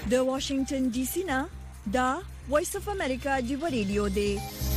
د واشنگټن ډي سي نه دا وایس اف امریکا دی ریډیو دی.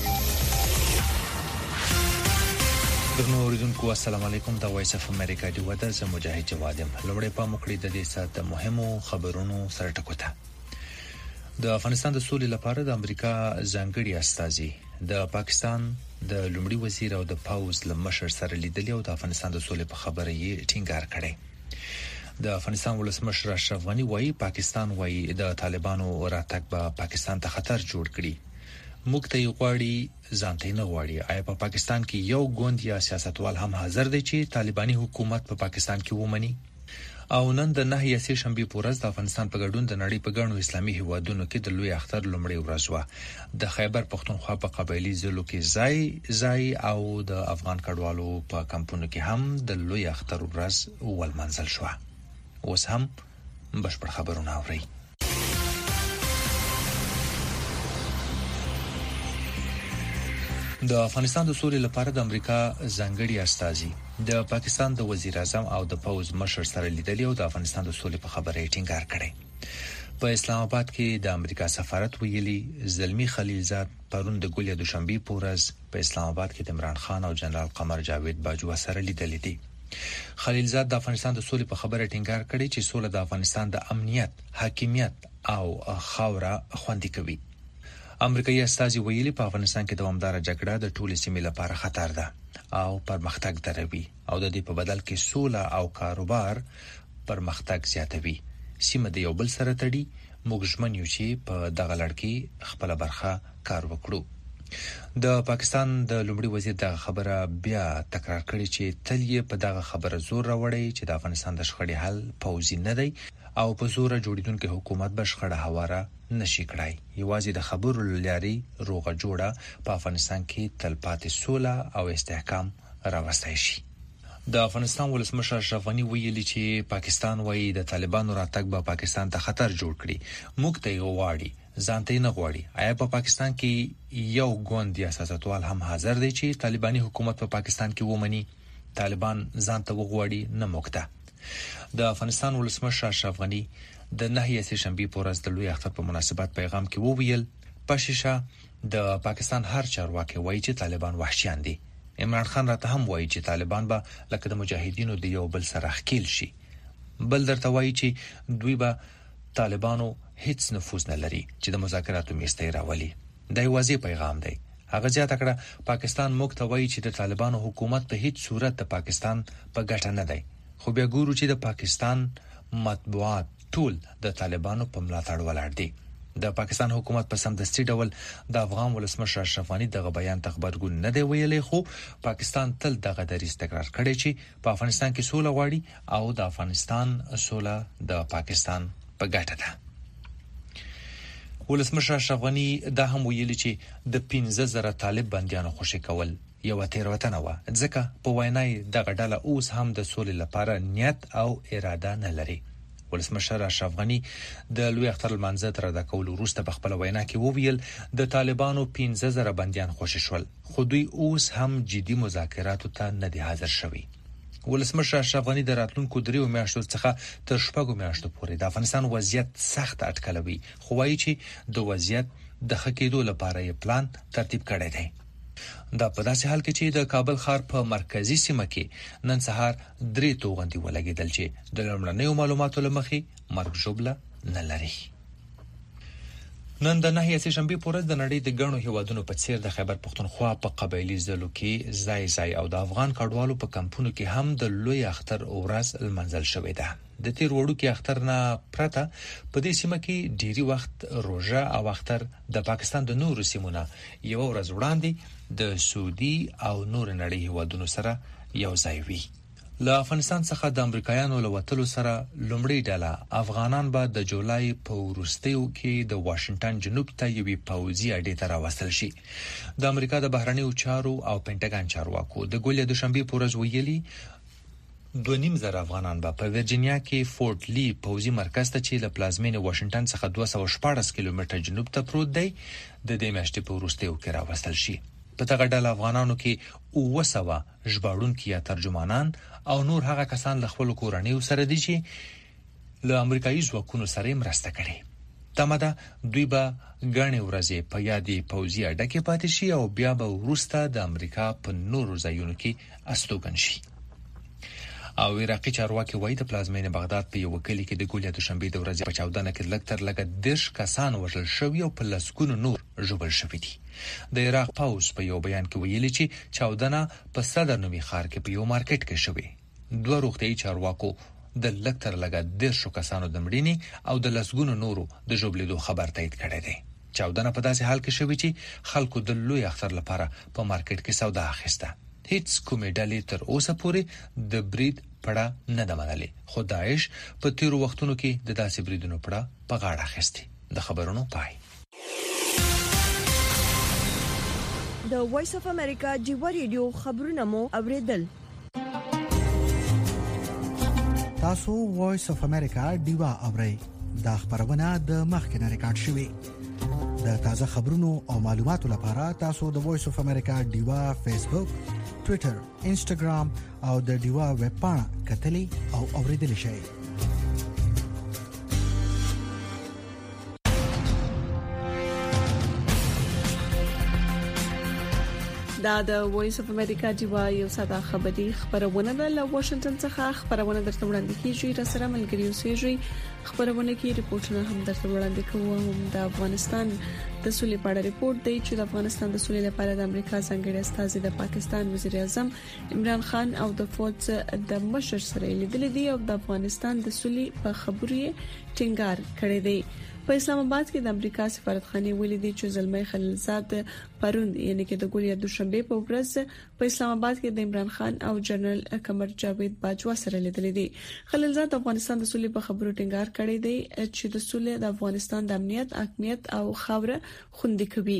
دغه اوریدونکو السلام علیکم. دا وایس اف امریکا دی ودا زه مجاهد جوادم. لومړی په مخکړه د دې سات مهمو خبرونو سره ټکوته. د افغانستان د سولې لپاره د امریکا ځانګړي استازي د پاکستان د لومړي وزیر او د پاوز لمشر سره لیدلي او د افغانستان د سولې په خبره یې ټینګار کړی. د افغانستان ولسمشر اشرف غنی وایي پاکستان وایي د طالبانو راتګ به پاکستان ته خطر جوړ کړي. موږ ته غواړي ځانته نه غواړي. آیا په پاکستان کې یو ګوند یا سیاستوال هم حاضر دی چې طالباني حکومت په پاکستان کې ومني؟ او نن د 9 شنبه په ورځ د افغانستان په ګډون د نړۍ په ګڼو اسلامي هیوادونو کې د لوی اختر لومړی ورځ و. د خیبر پختونخوا په قبایلی ضلعو کې ځای او د افغان کډوالو په کمپونو کې هم د لوی اختر ورځ ولمنځل شو. اوس هم بشپړ خبرونه اورئ. د افغانستان د سولې لپاره د امریکا ځانګړي استازي د پاکستان د وزیر اعظم او د پوز مشر سره لیدلي او د افغانستان د سولې په خبره یې ټینګار کړی. په اسلام آباد کې د امریکا سفارت ویلي زلمی خلیلزاد پرون د ګولیا دوشنبه په ورځ په اسلام آباد کې د عمران خان او جنرال قمر جاوید باجوا سره لیدلي دي. خلیلزاد د افغانستان د سولې په خبره ټینګار کړی چې سوله د افغانستان د امنیت، حاکمیت او خاوره خوندي کوي. امریکایي استازي ویلي په افغانستان کې دوامدار جګړه د ټولې سیمې لپاره خطر ده او پرمختګ دروي او د دې په بدل کې سوله او کاروبار پرمختګ زیاتوي. سیمه د یو بل سره تړي. موږ ژمن یو چې په دغه لړ کې خپل برخه کار وکړو. د پاکستان د لومړي وزیر دغه خبره بیا تکرار کړي چې تل یې په دغه خبره زور راوړی چې د افغانستان د شخړې حل پوځي نه دی او په زور جوړیدونکو حکومت به شخړه هواره نشي کړای. یوازې د خبرو لاري روغه جوړه په افغانستان کې تلپاتې سوله او استحکام راوستای شي. د افغانستان ولسمشر اشرف غنی ویلي چې پاکستان وایي د طالبانو راتګ به پاکستان ته خطر جوړ کړي. موږ ته غواړي ځانته نه غواړي. آیا په پاکستان کې یو ګوند یا سیاستوال هم حاضر دی چې طالباني حکومت په پاکستان کې ومني؟ طالبان ځانته وغواړي نه موږ ته. د افغانستان ولسمشر اشرف غنی د 9 شنبه په ورځ د لوی اختر په مناسبت پیغام کې وویل پښیشه د پاکستان هر چارواکي وایي چې طالبان وحشیان دي. عمران خان راته هم وایي چې طالبان به لکه د مجاهدینو د یو بل سره ښکیل شي. بل درته وایي چې دوی به طالبانو هیڅ نفوذ نه لري چې د مذاکراتو میسته راولي. دا یو واضح پیغام دی. هغه زیاته کړه پاکستان موږ ته وایي چې د طالبانو حکومت په هیڅ صورت د پاکستان په ګټه نه دی. خو بیا ګورو چې د پاکستان مطبوعات ټول د طالبانو په ملاتړ ولاړ دي. د پاکستان حکومت په سمدستي ډول د افغان ولسمشر اشرف غنی دغه بیان ته خبرګون نه دی ویلي. خو پاکستان تل دغه دریځ تکرار کړی چې په افغانستان کې سوله غواړي او د افغانستان سوله د پاکستان په ګټه ده. ولسمشر اشرف غنی دا هم ویلي چې د 15,000 طالب بنديانو خوشي کول یو تیروتنه و ځکه په وینای دغه ډله اوس هم د سولې لپاره نیت او اراده نه لري. ولسمشر اشرف غنی د لوی اختر لمانځه تر د کول وروسته په خپل وینا کې وویل د طالبانو 15,000 بنديان خوشي شول خو دوی اوس هم جدي مذاکراتو ته نه دي حاضر شوي. ولسمشر اشرف غنی د راتلونکو 3 میاشتو څخه تر 6 میاشتو پورې د افغانستان وضعیت سخت اټکلوي خو وایي چې د وضعیت د ښه کېدو لپاره یې پلان ترتیب کړی دی. دا په داسې حال کې چې د کابل ښار په مرکزی سیمه کې نن سهار 3 توغندي ولګېدل چې د لومړنیو معلوماتو لمخې مرګ ژوبله نه لري. نن د 9 شنبه په ورځ د نړۍ د ګڼو هیوادونو په څیر د خیبر پختونخوا په قبایلی ضلعو کې ځای او د افغان کډوالو په کمپونو کې هم د لوی اختر ورځ لمانځل شوې ده. د تیر وړو کې اختر نه پرته په دې سیمه کې ډيري وخت روژه او اختر د پاکستان د نورو سیمونو یو ورځ وړاندې د سعودي او نور نړۍ هیوادونو سره یو ځای وي. له افغانستان څخه د امریکایانو له وتلو سره لومړی ډله افغانان به د جولای په وروستیو کې د واشنگټن جنوب ته یوې پوځي اډې ته راوستل شي. د امریکا د بهرنیو چارو او پینټاګن چارواکو د ګولیا دوشنبه په ورځ ویلي 2.5 افغانان به په ورجینیا کې فورټ لی پوځي مرکز ته چې له پلازمینې واشنگټن څخه 214 کیلومتره جنوب ته پروت دی د دې میاشتې په وروستیو کې راوستل شي. په دغه ډله افغانانو کې 900 ژباړونکي یا ترجمانان او نور هغه کسان له خپل کورنیو سره دي چې له امریکایي ځواکونو سره مرسته کوي. تمه ده دوی به ګڼې ورځې په یادې پوځي اډه کې پاتې شي او بیا به وروسته د امریکا په نورو ځایونو کې استوګن شي. او عراقي چارواکي وایي د پلازمینې بغداد په یو کلی کې د ګولیا دوشنبه د ورځې په چاودنه کې لږ تر لږه 10 کسان وژل شوي او په لسګونو نور ژوبل شوي دي. د عراق پوځ په یو بیان کې ویلي چې چاودنه په صدر نومي ښار کې په یو مارکیټ کې شوې. دوه روغتیايي چارواکو د لږ تر لږه 10 کسانو د مړینې او د لسګونو نورو د ژوبلیدو خبر تایید کړی دی. چاودنه په داسې حال کې شوې چې خلکو د لوی اختر لپاره په مارکیټ کې سودا اخیسته. هیڅ کومې ډلې تر اوسه پورې د برید پړه نه ده منلې، خو داعش په تیرو وختونو کې د داسې بریدونو پړه په غاړه اخیستې. د خبرونو پای. د وایس اف امریکا جیو ریډیو خبرونه مو اوریدل. تاسو وایس اف امریکا ډیوا اورئ. دا خبرونه د مخکنه ریکارډ شوې. د تازه خبرونو او معلوماتو لپاره تاسو د وایس اف امریکا ډیوا فیسبوک، ټوئیټر، انسټاګرام او د ډیوا ویب پاڼه کتلې او اوریدل شئ. دا د وایس اف امریکا ډیوا یو ساده خبرونه ده له واشنگټن څخه. خبرونه درته وړاندې کیږي، را سره ملګری اوسېږي. خبرونه کې ریپورتونه هم درته وړاندې کوو. د افغانستان د سولې په اړه ریپورت دی چې د افغانستان د سولې لپاره د امریکا ځانګړي استازي د پاکستان وزیر اعظم عمران خان او د فوج د مشر سره لیدل دي او د افغانستان د سولې په خبرې ټینګار کړی دی. په اسلام آباد کې د امریکا سفارتخانه ویلي چې زلمي خلیلزاد پرون یعنی کې د ګولیا دوشنبه په ورځ په اسلام آباد کې د عمران خان او جنرال قمر جاوید باجوا سره لیدل دي. خلیلزاد افغانستان د سولې په خبرو ټینګار کړی دی چې د سولې د افغانستان د امنیت، حاکمیت او خاوره خوندي کوي.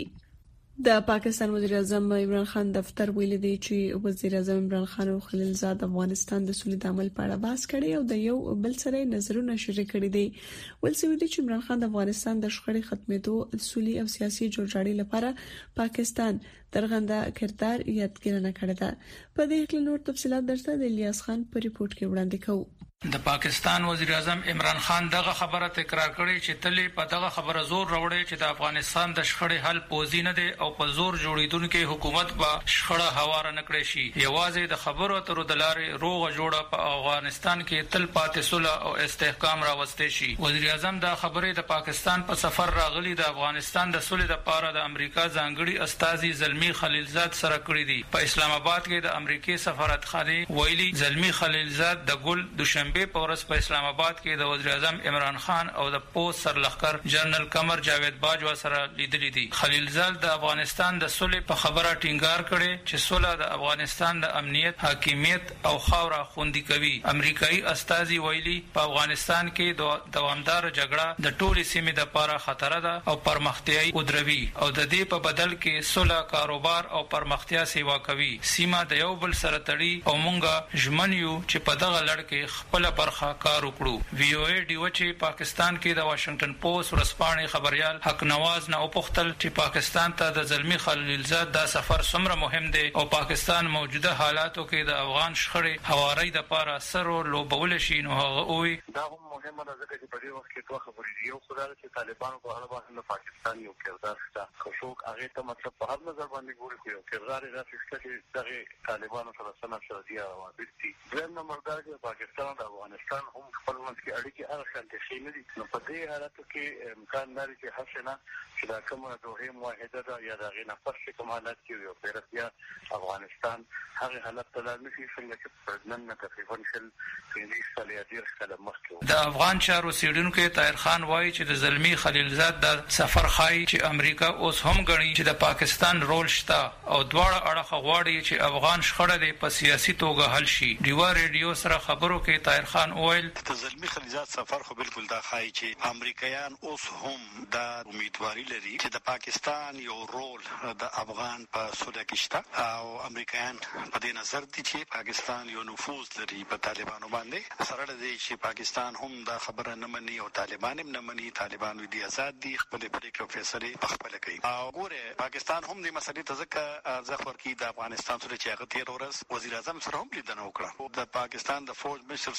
د پاکستان وزیر اعظم عمران خان دفتر ویلي دی چې وزیر اعظم عمران خان او خلیلزاد افغانستان د سولې د عمل په اړه بحث کړي او د یو بل سره نظرونه شریک کړي دي. ولسوي دی چې عمران خان د افغانستان د شخړې ختمېدو، سولې او سیاسي جوړجاړي لپاره پاکستان درغنده کردار یادګیرنه کړې ده. په دې اړه نور تفصيلات درته د الیاس خان په ریپورت کې وړاندې کوو. د پاکستان وزیر اعظم عمران خان دغه خبره تکرار کړې چې تلې په دغه خبره زور راوړي چې د افغانستان د شخړې حل پوزي نه دی او په زور جوړیدونکو حکومت به شخړه هوار نه کړي شي. یوازې د خبرو اترو د لارې روغه جوړه په افغانستان کې تل پاتې صلح او استحکام راوستي شي. وزیر اعظم دا خبره د پاکستان په سفر راغلي د افغانستان د صلح لپاره د امریکا ځانګړي استازي زلمی خلیلزاد سره کړی دي. په اسلام آباد کې د امریکای سفارتخانه ویلي زلمی خلیلزاد د ګل دوشنبه په ورځ په اسلام آباد کې د وزیر اعظم عمران خان او د پوست سرلښکر جنرال قمر جاوید باجوا سره لیدلي دي. خلیلزاد د افغانستان د صلح په خبره ټینګار کړي چې صلح د افغانستان د امنیت، حاکمیت او خاوره خوندي کوي. امریکایي استازي ویلي په افغانستان کې دوامدار جګړه د ټولې سیمې لپاره خطر ده او پرمختیايي ودروي او د دې په بدل کې صلح، کاروبار او پرمختیا سیوا کوي. سیمه د یو بل سره تړي او مونږه ژمن یو چې په دغه لړ کې خپل برخه کار وکړو. وی او ای ډیو چې پاکستان کې د واشنگټن پوسټ ورسپانې خبريال حق نواز نه وپوښتل چې پاکستان ته د زلمی خلیلزاد دا سفر څومره مهم دی او پاکستان موجوده حالاتو کې د افغان شخړې هواري د لپاره سره لوبول شي. نو هغه وی دا مهمه ده ځکه چې په دې وخت کې دوه خبرې دي. یو خدای چې طالبانو په اړه باندې پاکستان یو کردار شته، خو څوک هغه ته مطلب په هر نظر باندې ګوري خو یو کردار یې راځي چې دغه طالبانو سره سم شادي او وابستي دریم نمبر دا چې پاکستان او افغانستان هم خپل منځ کې اړیکې هغه شانتي شي نه دي. نو په دې حالاتو کې امکان لري چې حسنه چې دا کومه دوه موحده ده یا دا غي نفس کوم حالت کې یو پیرتیا افغانستان هغه حالت ته لازمي شي څنګه چې پردنن تقریبا شل انګلیس سره ډیر کله مخکې. د افغان چارو سیډونکو طاهر خان وایي چې د زلمی خلیلزاد د سفر خای چې امریکا اوس هم غني چې د پاکستان رول شته او دواړه اړخ غواړي چې افغان شخړه د په سیاسي توګه حل شي. ډیوا ریډیو سره خبرو کې طاهر خان وویل د زلمی خلیلزاد سفر خو بالکل دا خای چې امریکایان اوس هم د امیدواري لري چې د پاکستان یو رول د افغان په سوده کې شته او امریکایان په دې نظر دي چې پاکستان یو نفوذ لري په طالبانو باندې. سره دې چې پاکستان هم دا خبره نه مني او طالبان هم نه مني. طالبان دي آزاد دي، خپل پریکړې او فیصله خپل کوي. او ګوره پاکستان هم دې مسلې ته ځکه ځخور کې د افغانستان سره چې هغه تیر ورځ وزیر اعظم سره هم لیدنه وکړه. د پاکستان د فوج مشر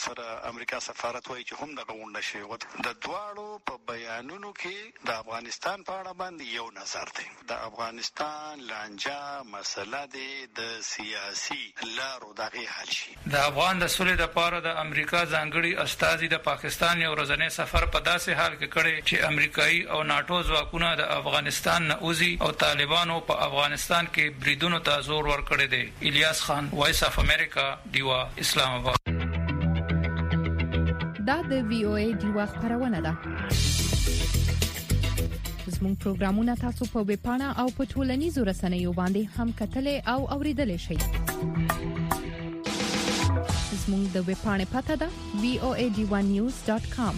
سره امریکا سفارت وایي چې هم دغه غونډه شوې وه. د دواړو په بیانونو کې د افغانستان په اړه باندې یو نظر دی. د افغانستان لانجه مسله دی د سیاسي لارو دغه حل شي. د افغان د سولې لپاره د امریکا ځانګړي استازي د پاکستان یو ورځنی سفر په داسې حال کې کړی چې امریکایي او ناتو ځواکونه د افغانستان نه وځي او طالبانو په افغانستان کې بریدونو ته زور ورکړی دی. الیاس خان، وایس اف امریکا، ډیوا، اسلام آباد. دا د وی او ای ډیوا خبرونه ده. زموږ پروګرامونه تاسو په ویب پاڼه او په ټولنیزو رسنیو باندې هم کتلای او اوریدلای شئ. زموږ د ویب پاڼې پته ده voadivanews.com.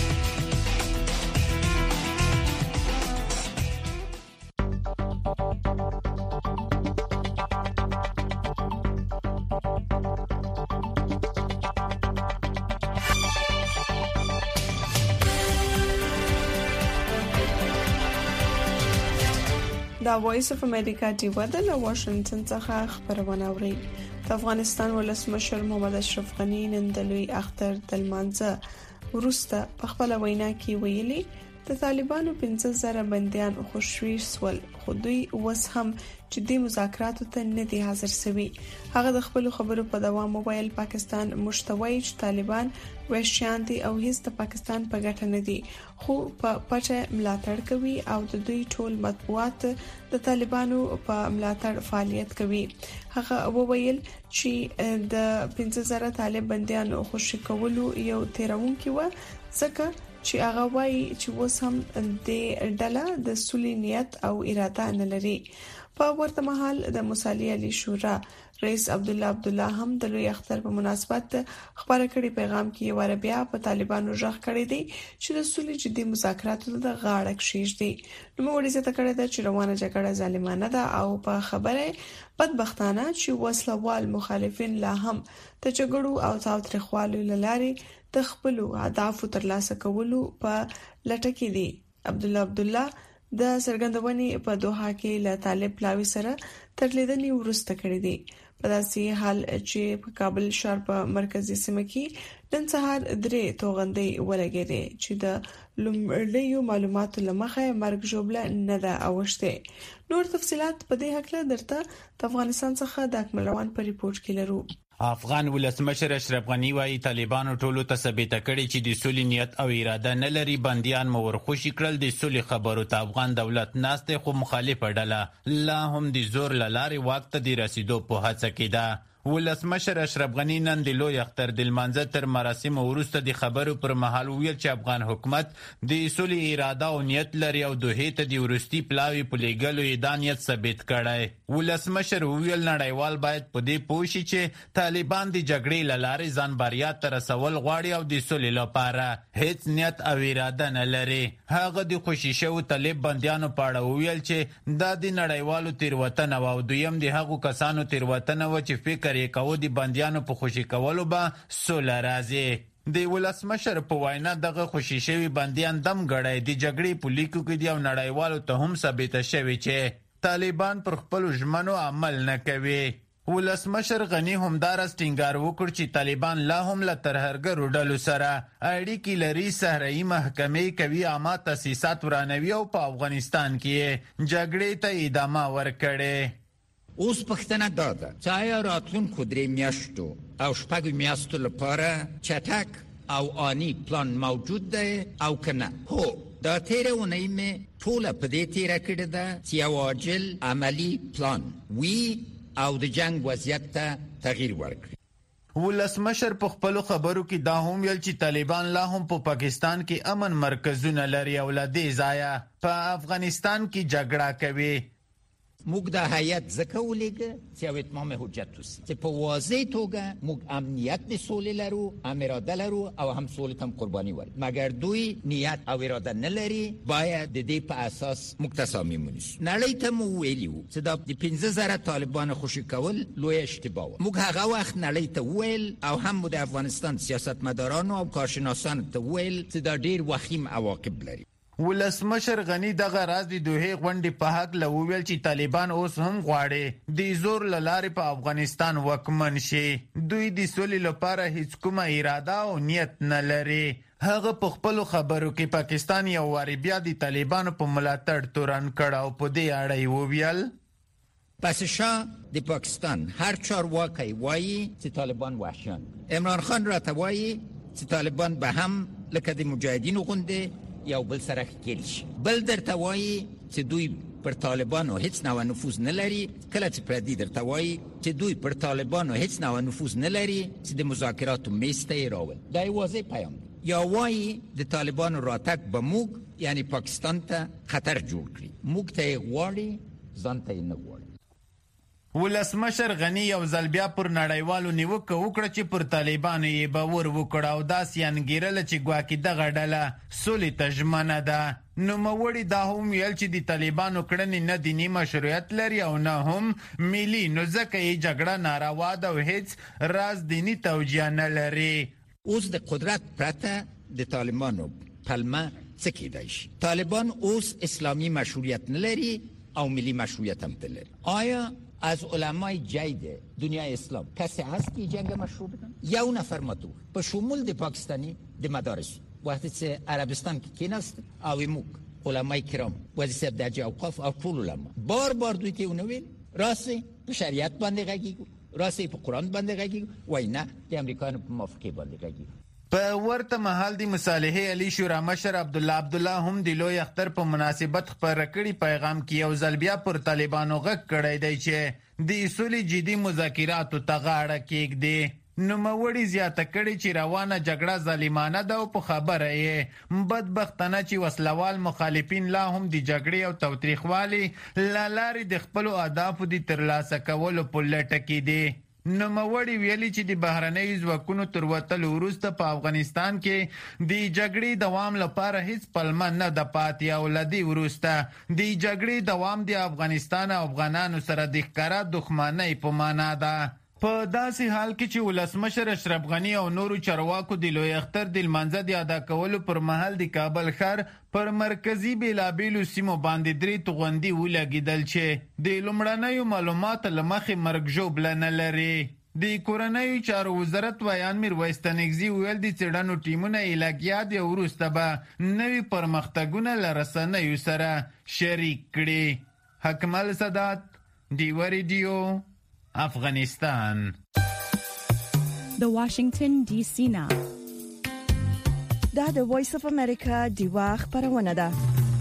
دا وایس اف امریکا ډیوا د واشنگټن څخه خبرونه اوري. د افغانستان ولسمشر محمد اشرف غنی نن د لوی اختر د لمانځه وروسته په خپل وینا کې ویلي د طالبانو 15,000 بنديان خوشوي سول خو دوی اوس هم جدي مذاکراتو ته نه دي حاضر شوي. هغه د خپل خبرو په دوام وویل پاکستان مشتوي چې طالبان وحشیان دي او هیڅ د پاکستان په ګټه نه دي خو په پټه ملاتړ کوي او د دوی ټول مطبوعات د طالبانو په ملاتړ فعالیت کوي. هغه وویل چې د 15,000 طالب بنديان خوشي کولو یو تیرونکي و ځکه چې هغه وایي چې اوس هم د ډله د سولې نیت او اراده نه لري. په ورته مهال د مصالح علي شورا رئیس عبدالله هم د لوی اختر په مناسبت خبره کړي پیغام کې ور بیا په طالبانو ژغ کړی دی چې د سولې جدي مذاکراتو د غاړه کشیږي. نو موږ څه کړی دا چې روانه جګړه ظالمانه ده او په خبره بدبختانه چې وسلوال مخالفین لا هم د جګړو او تاوتریخوالو لاري د خپل اهداف ترلاسه کولو په لټه کې دي. عبدالله د سرګندونې په دوحه کې له طالب پلاوی سره ترلیدنې ورسته کړې دي. په داسې حال چې په کابل ښار په مرکزی سیمه کې نن سهار 3 توغندې ولګېدې چې د لومړیو معلوماتو لمخه مرګ جوړه نه ده اوشته. نور تفصيلات په دې حق له درته د افغانستان څخه د اکمل روان په ریپورت کې لرو. افغان ولسمشر اشرف غنی وايي طالبانو ټولو ته ثابت کړي چې د سولې نیت او اراده نه لري. بنديان مو ورخوشي کړل. د سولې خبرو ته افغان دولت ناسته خو مخالفه ډله لا هم د زور لاري وخت د رسیدو په هڅه کې ده. ولسمشر اشرف غنی نن د لوی اختر د لمانځه تر مراسم وروسته د خبرو پر مهال ویل چې افغان حکومت د سولې اراده او نیت لري او دوه ته د ورستي پلاوی په لګلو یې نیت ثابت کړي. ولسمشر ویل نړیوال باید په دې پوه شي چې طالبان د جګړې لارې ځان بریا ته رسول غواړي او د سولې لپاره هیڅ نیت او اراده نه لري. هغه د خوشي شو طالب بنديانو په اړه ویل چې دا د نړیوالو تیروتنه او دویم د هغو کسانو تیروتنه و چې فکر یې د بنديانو په خوشي کولو به سوله راځي. د ولسمشر په وینا دغه خوشي شوی بنديان دم غړی د جګړې په لیکو کې دی او نړیوالو ته هم ثابت شوی چې طالبان پر خپل ژمنو عمل نه کوي. ولسمشر غنی هم دارس ټینګار وکړ چې طالبان لا هم له ترهګرو ډلو سره اړیکې لري. صحرایي محکمې کوي عامه تاسیسات ورانوي او په افغانستان کې جګړې ته ادامه ورکړي. اوس پښتنه داده چې آیا راتلونکو 3 میاشتو او 6 میاشتو لپاره چټک او آنی پلان موجود دی او کنه؟ هو دا تیره اونۍ مې ټوله په دې تیره کړې ده چې یو عاجل عملی پلان وي او د جنگ وضعیت ته تغییر ورکړي. ولسمشر په خپل خبرو کې دا هم ویل چې طالبان لا هم په پاکستان کې امن مرکزونه لري او له دې ځایه په افغانستان کې جګړه کوي. موږ د هیئت ځکه ولیږه چې یو اتمام حجت وسي چې په واضح توګه موږ امنیت د سولې لرو، هم اراده لرو او هم سولې ته قرباني ورکړو. مګر دوی نیت او اراده نه لري. باید د دې په اساس موږ تصامیم ونیسو. نړۍ ته مو ویلي وو چې دا د 15,000 طالبان خوشي کول لوی اشتباه. موږ هغه وخت نړۍ ته ویل او هم د افغانستان سیاستمدارانو او کارشناسانو ته ویل چې دا ډیر وخیم عواقب لري. ولسمشر غنی دغه راز د دوه غونډې په حق لوویل چې طالبان اوس هم غواړي د زور لارې په افغانستان وکمن شي. دوی د سولې لپاره هیڅ کومه اراده او نیت نه لري. هغه په خپل خبرو کې پاکستان یو واری بیا د طالبانو په ملاتړ تورن کړ او په دې اړه وویل پس شاه د پاکستان هر چارواکی وایي چې طالبان وحشیان. عمران خان راته وایي چې طالبان به هم لکه د مجاهدینو غوندې یو بل سره ښکېل شي. بل درته وایي چې دوی پر طالبانو هیڅ نوع نفوذ نه لري. کله چې پردي درته وایي چې دوی پر طالبانو هیڅ نوع نفوذ نه لري چې د مذاکراتو میز ته یې راول. دا یې واضح پیام دی. یا وایي د طالبانو راتګ به موږ یعنی پاکستان ته خطر جوړ کړي. موږ ته یې غواړي ځان ته یې نه غواړي. ولسمشر غنی یو ځل بیا پر نړیوالو نیوکه وکړه چې پر طالبانو یې باور وکړ او داسې انګیرله چې ګواکې دغه ډله سولې ته ژمنه ده. نوموړي دا هم ویل چې د طالبانو کړنې نه دیني مشروعیت لري او نه هم ملي، نو ځکه یې جګړه ناروا ده او هیڅ راز دیني توجیه نه لري. اوس د قدرت پرته د طالبانو پلمه څه کیدای شي؟ طالبان اوس اسلامي مشروعیت نه لري او ملي مشروعیت هم نه لري. آیا از علمای جید دنیای اسلام کسی هست که جنگ مشروع بدن؟ یو نفر مطور به شمول د پاکستانی د مدارس وقتی چې عربستان که کینست او موک علمای کرام وزیسه درجه اوقاف او طول علما بار دوی که اونویل راستی به شریعت بنده غگیگو، راستی په قرآن بنده غگیگو وای نه د امریکانو په موافقه بنده غگیگو. په ورته مهال د مصالحې علي شورا مشر عبدالله هم د لوی اختر په مناسبت خپاره کړي پیغام کې یو ځل بیا پر طالبانو غږ کړی دی چې د اصولي جدي مذاکراتو ته غاړه کېږدي. نوموړي زیاته کړي چې روانه جګړه ظالمانه ده او په خبره یې بدبختانه چې وسلوال مخالفین لا هم د جګړې او تاوتریخوالي له لارې د خپلو اهدافو د ترلاسه کولو په لټه کې دي. نوموړي ویلي چې د بهرنیو ځواکونو تر وتلو وروسته په افغانستان کې د جګړې دوام لپاره هیڅ پلمه نه ده پاتې او له دې وروسته د جګړې دوام د افغانستان او افغانانو سره د ښکاره دښمنۍ په معنا ده. په داسې حال کې چې ولسمشر اشرف غنی او نورو چارواکو د لوی اختر د لمانځه د ادا کولو پر مهال د کابل ښار پر مرکزي بیلابیلو سیمو باندې درې توغندي ولګېدل چې د لومړنیو معلوماتو له مخې مرګ ژوبله نه لري. د کورنیو چارو وزارت ویان میرویس تنګزي ویل د څېړنو ټیمونه یې لګیا دي او وروسته به نوي پرمختګونه له رسنیو سره شریک کړي. حکمل سادات، ډیوه ریډیو، افغانستان. د واشنگټن ډي سي نه دا د وایس اف امریکا دیوا خبرونه ده.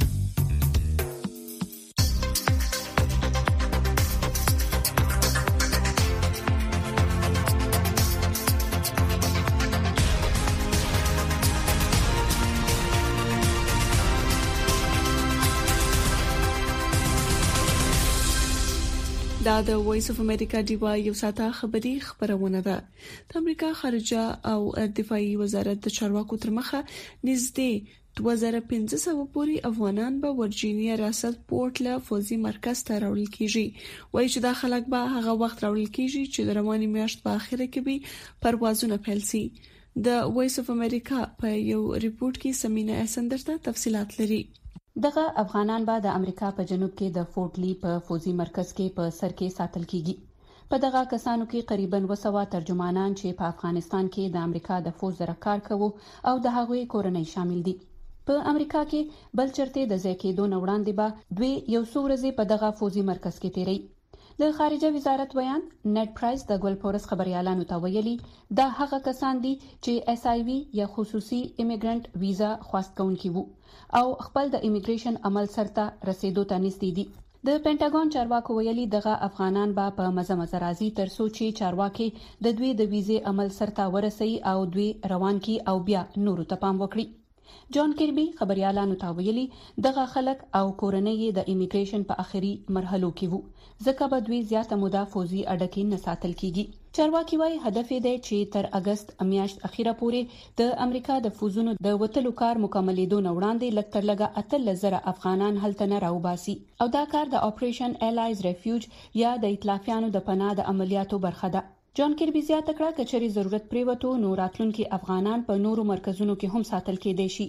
دا د وایس اف امریکا دیوا یو ساته خبري خبرونه ده. د امریکا خارجه او دفاعي وزارت د چارواکو تر مخه نږدې 2500 پورې افغانان به ورجینیا ریاست پورټ له فوزي مرکز ته راوړل کیږي. وایي چې دا خلک به هغه وخت راوړل کیږي چې د رواني میاشت په اخره کې به پروازونه پیل شي. د وایس اف امریکا په یو ریپورت کې سمینه اسندر ته تفصيلات لري. دغه افغانان به د امریکا په جنوب کې د فورټ لی په فوزي مرکز کې په سر کې ساتل کیږي. په دغه کسانو کې قریباً 200 ترجمانان چې په افغانستان کې د امریکا د فوج سره کار کوي او د هغوی کورنۍ شامل دي. په امریکا کې بل چرته د ځای کېدو نه وړاندې به دوی یو څو ورځې په دغه فوزي مرکز کې تیری. د خارجه وزارت ویان نت پرایس د ګلپورس خبريالانو ته ویلي دا هغه کسان دي چې اس آی وی یا خصوصي ایمیګرانت ویزا خواست کوونکي وو او خپل د ایمیګریشن عمل سرته رسیدو ته نږدې دي. د پینټاګون چارواکو ویلي دغه افغانان به په مزه راځي تر څو چې چارواکي د دوی د ویزې عمل سرته ورسي او دوی روان کی او بیا نورو ته پام وکړي. جان کیربي خبريالانو ته ویلي دغه خلک او کورنۍ د ایمیګریشن په اخري مرحلو کې وو ځکه به دوی زیاته موده فوزي اډکې نه ساتل کیږي. چارواکي وايي هدف دی چې تر اگست میاشت اخیره پورې د امریکا د فوزونو د وټلو کار مکملېدو نه وړاندې لږ تر لږه 80,000 افغانان هلته نه راوباسي او دا کار د اپریشن الایز ریفیوج یا د ائتلافیانو د پناه د عملیاتو برخه ده. جان کیربي زیاته کړه چې چېرې ضرورت پریوتو نو راتلونکي افغانان په نورو مرکزونو کې هم ساتل کېدای شي.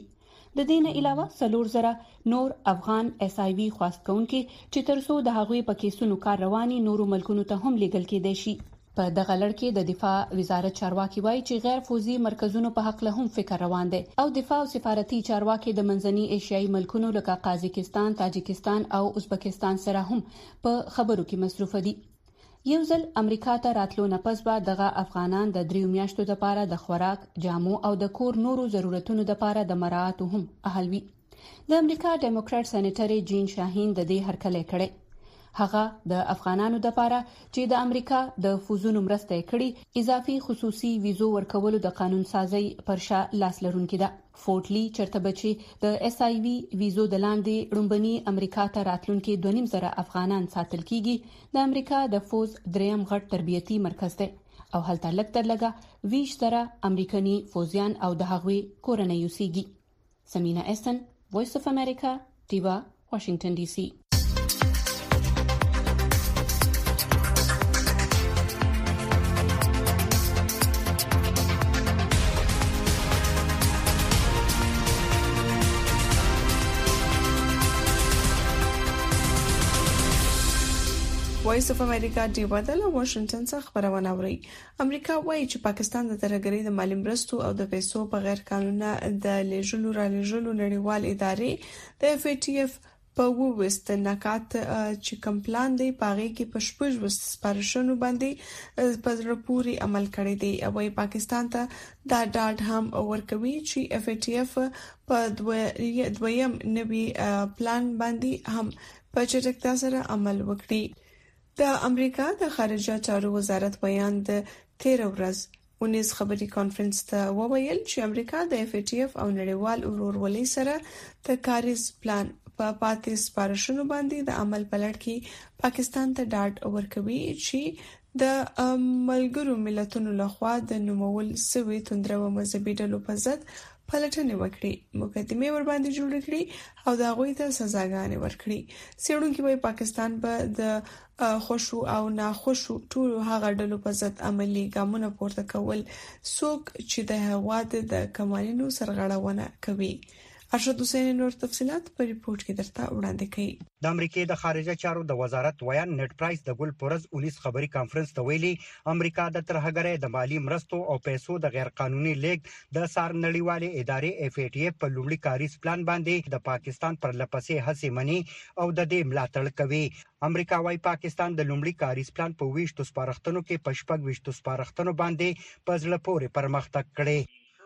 د دې نه علاوه 4,000 نور افغان SIV خواست کوونکي چې ترڅو د هغوی په کیسونو کار رواني نورو ملکونو ته هم لیږل کېدای شي. په دغه لړ کې د دفاع وزارت چارواکي وایي چې غیر فوزي مرکزونو په حق له هم فکر روان دی او دفاع او سفارتي چارواکي د منځني ایشیایي ملکونو لکه قازقستان، تاجکستان او ازبکستان سره هم په خبرو کې مصروف دي. یو ځل امریکا ته راتلو نه پس به دغه افغانان د 3 میاشتو لپاره د خوراک، جامو او د کور نورو ضرورتونو لپاره د مراعاتو هم اهل وي. د امریکا ډیموکرات سېنیټر جین شاهین د دې هرکلی کړی. هغه د افغانانو لپاره چې د امریکا د فوزونو مرسته کړي اضافي خصوصي ویزو ورکولو د قانون سازي پر شا لاس لرونکي ده. فورټ لی چرته بچي د SIV ویزو د لاندې رومبني امریکا ته راتلونکي 2.5 افغانان ساتل کیږي. د امریکا د فوز دریم غټ تربیتي مرکز دی او هلته لږ تر لږه 20 امریکایي فوزیان او د هغوی کورنۍ اوسېږي. سمینا اسن، وایس اف امریکا، ډیوا، واشنگټن DC. وایس اف امریکا ډیوا د واشنگټن څخه خبرونه اوري. امریکا وایي چې پاکستان د ترهګرۍ د مالی مرستو او د پیسو په غیر قانوني د لیږلو رالېږلو نړیوال ادارې د FATF په وست نکات چې کوم پلان دی پاغي کې پښپوج وست سپارښتنو باندې په ضروري عمل کړی دی او پاکستان ته دا ډاډ هم ورکوي چې FATF په دویم نوي پلان باندې هم په چټکتیا سره عمل وکړي. د امریکا د خارجه چارو وزارت بیان د 13 ورځ 19 خبري کانفرنس ته وویل چې امریکا د FATF او نړیوال ورورولۍ سره د کاریز پلان په پاتې سپارښتنو باندې د عمل په لړ کې پاکستان ته ډاډ ورکوي چې د ملګرو ملتونو لخوا د نومول سوي توندرو مذهبي ډلو په ضد پلټنې وکړي، مقدمې ور باندې جوړ کړي او د هغوی ته سزاګانې ورکړي. څېړونکي وايي پاکستان به د خوشو او ناخوشو ټولو هغه ډلو په ضد عملي ګامونه پورته کول څوک چې د هواد د قوانینو سرغړونه کوي. ارشد حسین نور تفصيلات په ریپورت کې درته وړاندې کړي. د امریکای د خارجه چارو د وزارت ویان نت پرایس د ګل پرز 19 خبري کانفرنس ته ویلي امریکا د ترهګرۍ د مالی مرستو او پیسو د غیر قانوني لیږد د سار نړیوالې ادارې FATF په لومړي کاریز پلان باندې د پاکستان پر لپسې هڅې مني او د دې ملاتړ کوي. امریکا وايي پاکستان د لومړي کاریز پلان په 20 سپارښتنو کې په 20 سپارښتنو باندې په ځل پورې پرمختګ کړي.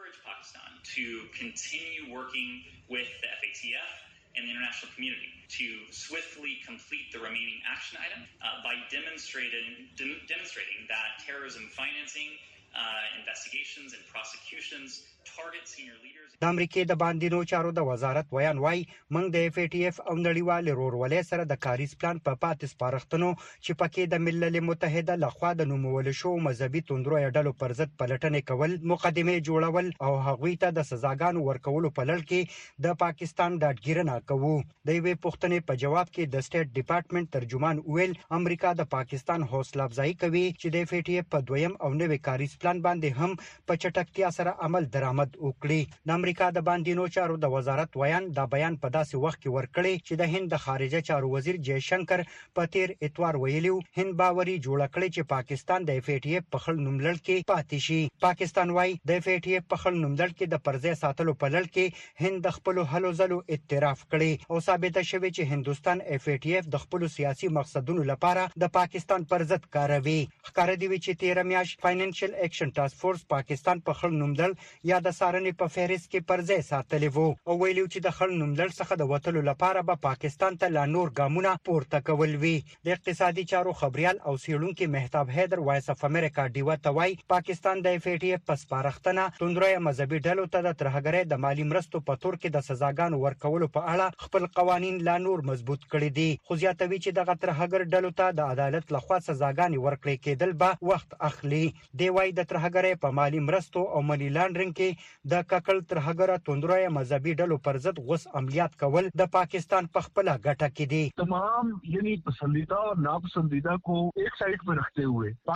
To continue working with the FATF and the international community to swiftly complete the remaining action item by demonstrating that terrorism financing, investigations and prosecutions target senior leaders. د امریکای د باندینو چارو د وزارت ویان وايي موږ د FATF او نړیوال ورورولۍ سره د کاریز پلان په پاتې سپارښتنو چې پکې د ملل متحده لخوا د نومول شو مذهبي توندرو ډلو پر ضد پلټنې کول، مقدمې جوړول او هغوی ته د سزاګانو ورکولو په لړ کې د پاکستان ډاډګیرنه کوو. د یوې پوښتنې په جواب کې د سټیټ ډپارټمنټ ترجمان ویل امریکا د پاکستان حوصله افزایی کوي چې د FATF په دویم او نوې کاریز پلان باندې هم په چټکتیا سره عمل درآمد وکړي. د امریکا د باندینو چارو د وزارت ویان دا بیان په داسې وخت کې ورکړي چې د هند د خارجه چارو وزیر جے شنکر په تیر اتوار ویلو هند باوري جوړ کړی چې پاکستان د FATF په خل نوملړ کې پاتې شي. پاکستان وايي د FATF په خل نوملړ کې د پرځې ساتلو په لړ کې هند د خپل هلو ځلو اعتراف کړي او ثابت شوی چې هندستان FATF د خپل سیاسي مقصدونو لپاره د پاکستان پر ضد کاروي. ښکار دی چې 13 میاشت فاینانشل اکشن ټاسک فورس پاکستان په خل نوملړ یا د سارنې په فهرست کې پرځې ساتلی وو او ویلو چې د خل نوملړ څخه د وټلو لپاره به پاکستان ته لا نور ګامونه پورته کول وی. د اقتصادي چارو خبريال او سیړونکو مهتاب حیدر وایس اف امریکا ډیوا توای پاکستان د FATF په سپارښتنه توندروي مذهبي ډلو ته د ترهګرۍ د مالی مرستو په تور کې د سزاګانو ورکولو په اړه خپل قوانين لا نور مضبوط کړي دي. خو زیاتوي چې د ترهګر ډلو ته د عدالت لخوا سزاګانې ورکړي کېدل به وخت اخلي. دی وای د ترهګرۍ په مالی مرستو او مالی لانډرینګ کې د ککل ترهګر توندروي مذهبي ډلو پر ضد غوس عملیات کول د پاکستان په خپل ګټه کې دي. تمام یعنی پسندیدہ اور ناپسندیدہ کو ایک سائڈ پر رکھتے ہوئے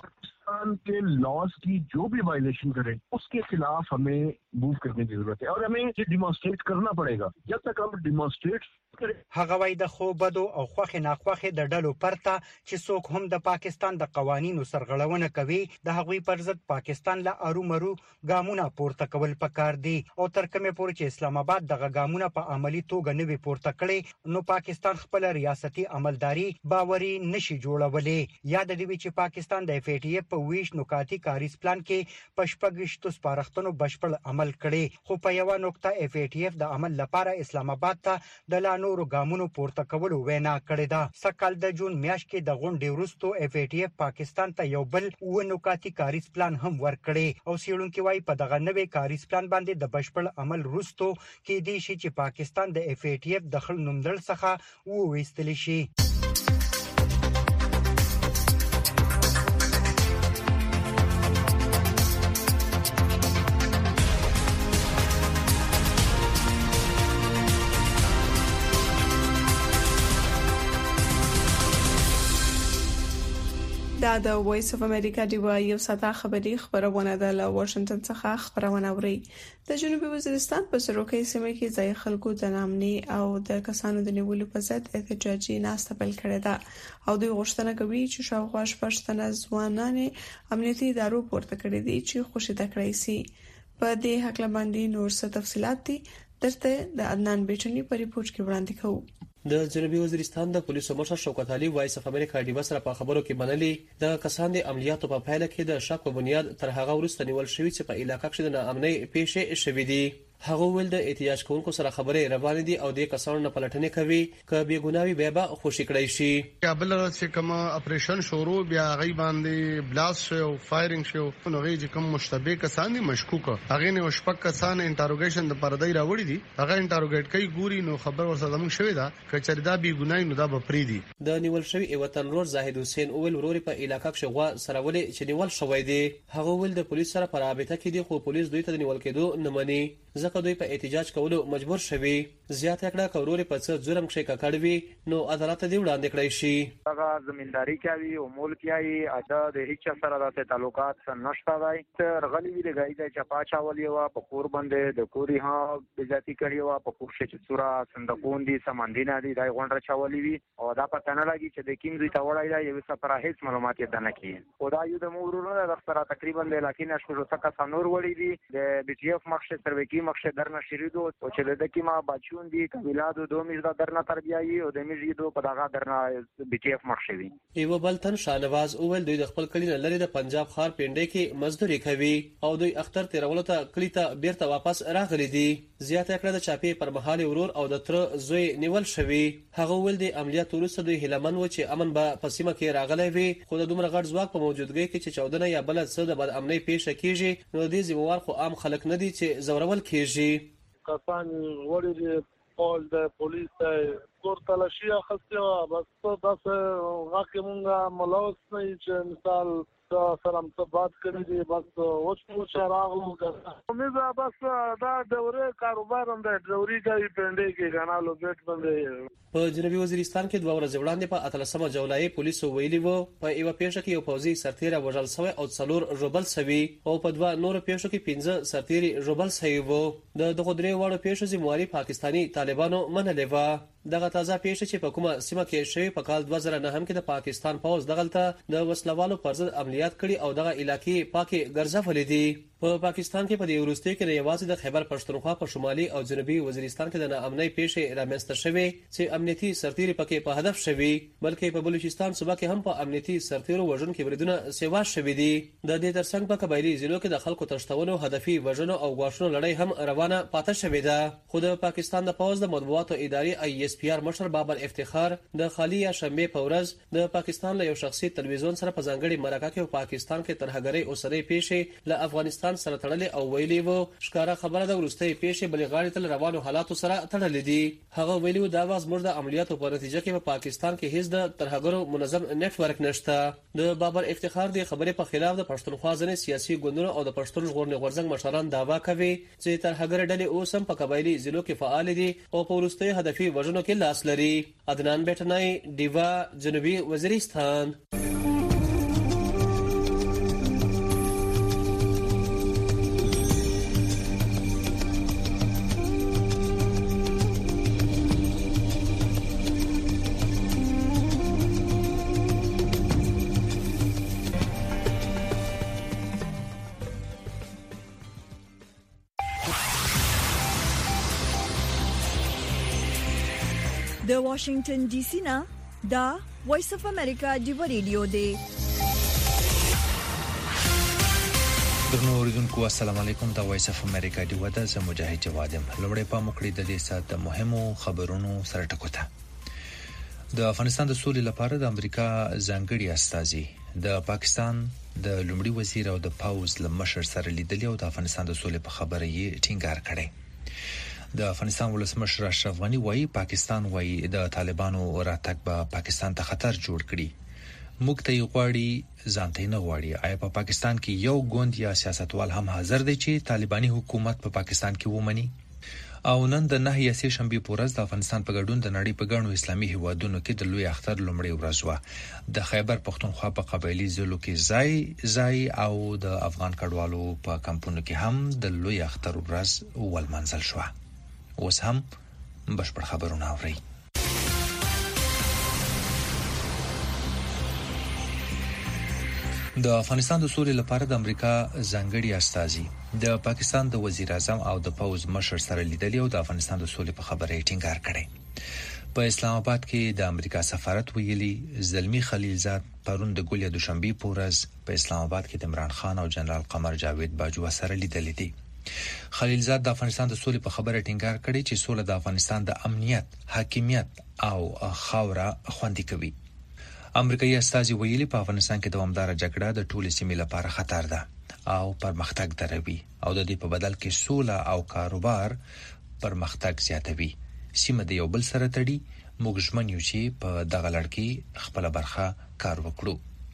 पाकिस्तान के लॉज की जो भी वायलेशन करे उसके खिलाफ हमें मूव करने की जरूरत है और हमें ये डिमॉन्स्ट्रेट करना पड़ेगा। जब तक हम डिमॉन्स्ट्रेट هغه وای د خو بدو او خوخه ناخوخه د ډلو پرته چې څوک هم د پاکستان د قوانینو سرغړونه کوي د هغوی پر ضد پاکستان لا ارومرو ګامونه پورته کول پکار دي او تر کومه پورې چې اسلام آباد دغه ګامونه په عملی توګه نه وي پورته کړي نو پاکستان خپل ریاستي عملداري باوري نشي جوړولې. یاد دی چې پاکستان د اف ای ټی اف په ویش نکاتی کاریز پلان کې پشپګشتو سپارښتنو بشپړ عمل کړي خو په یو نقطه اف ای ټی اف د عمل لپاره اسلام آباد ته د نورو ګامونو پورته کولو وینا کړې ده. سکهال د جون میاشت کې د غونډې وروسته اف ای ټی اف پاکستان ته یو بل نکاتی کاریز پلان هم ورکړي او سیړونکو وايي په دغه نوې کاریز پلان باندې د بشپړ عمل وروسته کې دی چې پاکستان د اف ای ټی اف د خل نومدل څخه وویستل شي. دا د وایس اف امریکا دی یو ساده خبري خبرونه ده له واشنگټن څخه خبرونه اوري. د جنوبي وزیرستان په سروکي سیمه کې ځای خلکو د نامني او د کسانو د نیولو په ضد احتجاجي ناسته پیل کړې ده او دوی غوښتنه کوي چې شاوخوا 8 تنه ځوانان امنیتي ادارو پورته کړي دي چې خوشی تکړه شي. په دې حق باندې نور څه تفصيلات دي درته د عدنان بیٹنی په ریپورت کې وړاندې کوو. د جنوبي وزیرستان د پولیسو مشر شوکت علي وایس اف امریکا ډیوا سره په خبرو کې منلي د کسان د عملیاتو په پایله کې د شک په بنیاد تر هغه وروسته نیول شوی چې په علاقې کې د ناامنۍ پیښې شوې دي. هغه ول د احتیاج کوونکو سره خبرې روان دي او د کسانو نه پلټنې کوي ک به ګناوي به خوشی کړی شي. کابل چې کوم اپریشن شروع بیا غي باندې بلاست او فایرینګ شو نو غي چې کوم مشتبه کسان دي مشکوک هغه نه شپک کسان انټروګیشن د پردای راوړي دي هغه انټروګیټ کوي ګوري نو خبر ورسره زموږ شوی دا کچری دا به ګناي نو دا به پری دي. د نیول شوی وطن رور زاهد حسین اول وروري په علاقې کې غوا سره ولې چې نیول شوی دی هغه ول د پولیس سره په رابطه کې دي خو پولیس دوی ته نیول کېدو نه مني ځکه دوی په احتجاج کولو مجبور شوي. زیات کړه کوروري په څه جرم کې کړوي نو عدالت دی وړاندې کړی شي. هغه زمینداری کوي او مول کوي ادا د هیڅ سره د تعلقات نشته وای تر غلي وی لګای د چپا چاولي وا په کور باندې د کوري ها بجاتی کړي وا په کوشش چې صورا صندوقون دي سمندینه دي دای غونډه چاولي وی او دا پته نه لګي چې د کیم دوی ته وړای دا یو سفر هیڅ معلومات یې نه کیه او دا یو د مورونو د سره تقریبا د علاقې نشو څخه څنور وړي دي د بي ټي اف مخشه سروي کې مخشه درنه شریدو او چې د کیما بچون دي قبيلادو دومې د درنه تربیایي او د میږي دو په دغه درنه بي ټي اف مخشه وي. ایو بلتن شانواز اول دوی د خپل کلی نه لري د پنجاب خار پینډې کې مزدوري کوي او دوی اختر تیرولو ته کلی ته بیرته واپس راغلي دي. زیاته کړه د چاپی پر مهال ورور او د تر زوی نیول شوی. هغه ول د عملیات وروسته دوی هلمن و چې امن به پسیمه کې راغلی وي خو د دومره غټ ځواک په موجودګۍ کې چې 14 یا بل څه د بد امنۍ پیښه کیږي نو د زموار خو عام خلک نه دي چې زورول کیږي. کسان وړي پول د پولیس کور تلاشي اخستو بس تاسو غاکه مونږه ملوث نه چې مثال سلام ته بات کړی دی بس اوس راغلو امید بس دا دوره کاروبار هم د ډوري کوي پندې کې غنالو بیت باندې. په جنوبي وزیرستان کې 2 ورځې وړاندې په 13مه جولای پولیسو ویلي وو په یو پیښه کې یو پوځي سرتیره وژل شوی او 4 روبل شوی او په 2 نور پیښو کې 15 سرتیري روبل شوی وو. د دغه درې وړو پیښو ذمہواري پاکستانی طالبانو منلې و. دغه تازه پیښه چې په کومه سیمه کې شوی په کال 2009 کې د پاکستان پوځ دغلته د وسلوالو پر ضد عملیات کړي او دغه علاقې پاکي ګرځولې دي. په پاکستان کې په دې وروستي کې د یوازې د خیبر پښتونخوا په شمالي او جنوبي وزیرستان کې د ناامنۍ پیښې رامنځته شوې چې امنیتي سرتیري پکې په هدف شوي بلکې په بلوچستان صوبه کې هم په امنیتي سرتیرو وژونکو بریدونه سیوا شوې دي. د دې ترڅنګ په قبایلی ضلعو کې د خلکو تشتونو هدفي وژنو او غواښونو لړۍ هم روانه پاتې شوې ده. خو د پاکستان د پوځ د مطبوعاتو ادارې ISPR مشر بابر افتخار د خالی شنبه په ورځ د پاکستان له یو شخصي تلویزیون سره په ځانګړي مرکه کې پاکستان کې ترهګرۍ اوسنۍ پیښې له افغانستان سره تړلې او ویلي وو ښکارا خبره د ورستۍ پیښې بلې غاړې تل روانو حالاتو سره تړلې دي. هغه ویلي وو دا واز موږ د عملیاتو په نتیجه کې په پاکستان کې هیڅ د ترهګرو منظم نت ورک نشته. د بابر افتخار د خبرې په خلاف د پښتونخوا ځنې سیاسي ګوندونو او د پښتون ژغورنې غورځنګ مشران داوا کوي چې ترهګر ډلې اوس هم په قبایلی ضلعو کې فعال دي او په ورستۍ هدفي وژنو کې لاس لري. عدنان بیٹنای دیوا جنوبی وزیرستان. د واشنگټن ډي سي نه دا وایس اف امریکا دی ریډیو دی. درنو اوریدونکو السلام علیکم. دا وایس اف امریکا دی ودا ز مجاهد جوادم. لومړی په مخکړه د دې سات مهمو خبرونو سره ټکوته. د افغانستان د سولې لپاره د امریکا ځانګړي استازي د پاکستان د لومړي وزیر او د پاوز لمشر سره لیدل او د افغانستان د سولې په خبره یې ټینګار کړی. د افغانستان ولسمشر اشرف غنی وایي پاکستان وایي د طالبانو راتګ به پاکستان ته خطر جوړ کړي. موږ ته غواړي ځانته نه غواړي. آیا په پاکستان کې یو ګوند یا سیاستوال هم حاضر دی چې طالباني حکومت په پاکستان کې ومني؟ او نن د 9 شنبه په ورځ د افغانستان په ګډون د نړۍ په ګڼو اسلامي هیوادونو کې د لوی اختر لومړی ورځ و. د خیبر پختونخوا په قبایلی ضلعو کې ځای او د افغان کډوالو په کمپونو کې هم د لوی اختر ورځ ولمنځل شو. اوس هم بشپړ خبرونه اورئ. د افغانستان د سولې لپاره د امریکا ځانګړي استازي د پاکستان د وزیر اعظم او د پاوز مشر سره لیدل او د افغانستان د سولې په خبره ټینګار کړي. په اسلام آباد کې د امریکا سفارت ویلي زلمی خلیلزاد پرون د ګولیا دوشنبه په ورځ په اسلام آباد کې د عمران خان او جنرال قمر جاوید باجوا سره لیدل دي. خلیلزاد د افغانستان د سولې په خبره ټینګار کړي چې سوله د افغانستان د امنیت، حاکمیت او خاوره خوندي کوي. امریکایي استازي ویلي په افغانستان کې دوامدار جګړه د ټولې سیمې لپاره خطر ده او پرمختګ دروي او د دې په بدل کې سوله او کاروبار پرمختګ زیاتوي. سیمه د یو بل سره تړي. موږ ژمن یو چې په دغه لړ کې خپل برخه کار وکړو.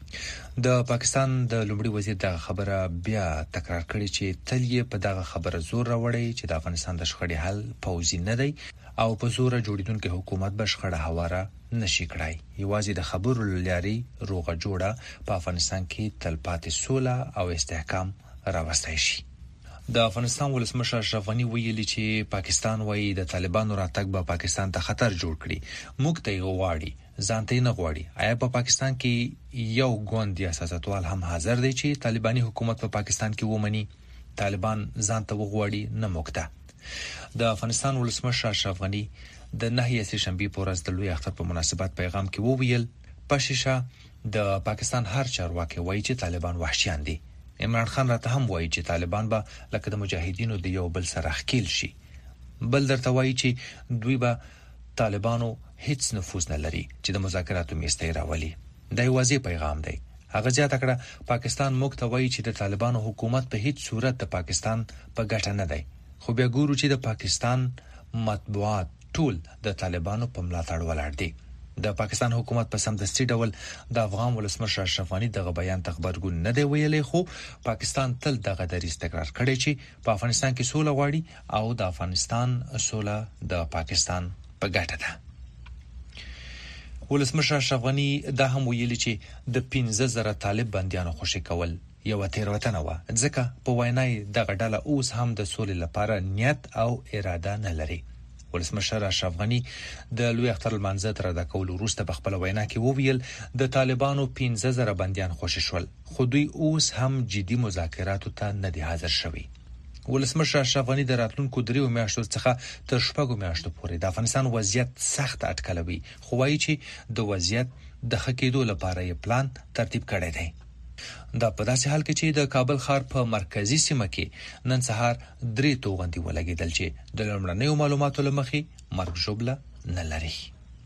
د پاکستان د لومړي وزیر دغه خبره بیا تکرار کړي چې تل یې په دغه خبره زور راوړی چې د افغانستان د شخړې حل پوځي نه دی او په زور جوړیدونکو حکومت به شخړه هواره نشي کړای. یوازې د خبرو لاري روغه جوړه په افغانستان کې تلپاتې سوله او استحکام راوستای شي. د افغانستان ولسمشر اشرف غنی ویلي چې پاکستان وایي د طالبانو راتګ به پاکستان ته خطر جوړ کړي. موږ ته غواړي ځانته نه غواړي. آیا په پاکستان کې یو ګوند یا سیاستوال هم حاضر دی چې طالباني حکومت په پاکستان کې ومني؟ طالبان ځانته وغواړي نه موږ ته. د افغانستان ولسمشر اشرف غنی د 9 شنبه په ورځ د لوی اختر په مناسبت پیغام کې وویل پښیشه د پاکستان هر چارواکي وایي چې طالبان وحشیان دي. عمران خان راته هم وایي چې طالبان به لکه د مجاهدینو د یو بل سره ښکیل شي. بل درته وایي چې دوی به طالبانو هیڅ نفوذ نه لري چې د مذاکراتو میسته راولي. دا یو واضح پیغام دی. هغه ځات کړه پاکستان موږ ته وایي چې د طالبانو حکومت په هیڅ صورت د پاکستان په ګټه نه دی. خو بیا ګورو چې د پاکستان مطبوعات ټول د طالبانو په ملاتړ ولاړ دي. د پاکستان حکومت په سمدستي ډول د افغان ولسمشر اشرف غنی دغه بیان ته خبرګون نه دی ویلي. خو پاکستان تل دغه دریځ تکرار کړی چې په افغانستان کې سوله غواړي او د افغانستان سوله د پاکستان په ګټه ده. ولسمشر اشرف غنی دا هم ویلي چې د 15,000 طالب بنديانو خوشي کول یو تیروتنه و ځکه په وینای دغه ډله اوس هم د سولې لپاره نیت او اراده نه لري. ولسمشر اشرف غنی د لوی اختر المنځ تر د کول وروسته په خپل وینا کې وویل د طالبانو 15,000 بنديان خوشي شول خو دوی اوس هم جدي مذاکراتو ته نه دي حاضر شوي. ولسمشر اشرف غنی د راتلونکو 3 میاشتو څخه تر 6 میاشتو پورې د افغانستان وضعیت سخت اټکلوي خو وایي چې د وضعیت د ښه کېدو لپاره یې پلان ترتیب کړی دی. دا په داسې حال کې چې د کابل ښار په مرکزی سیمه کې نن سهار 3 توغندي ولګیدل چې د لومړنیو معلوماتو لمخې مرګ ژوبله نه لري.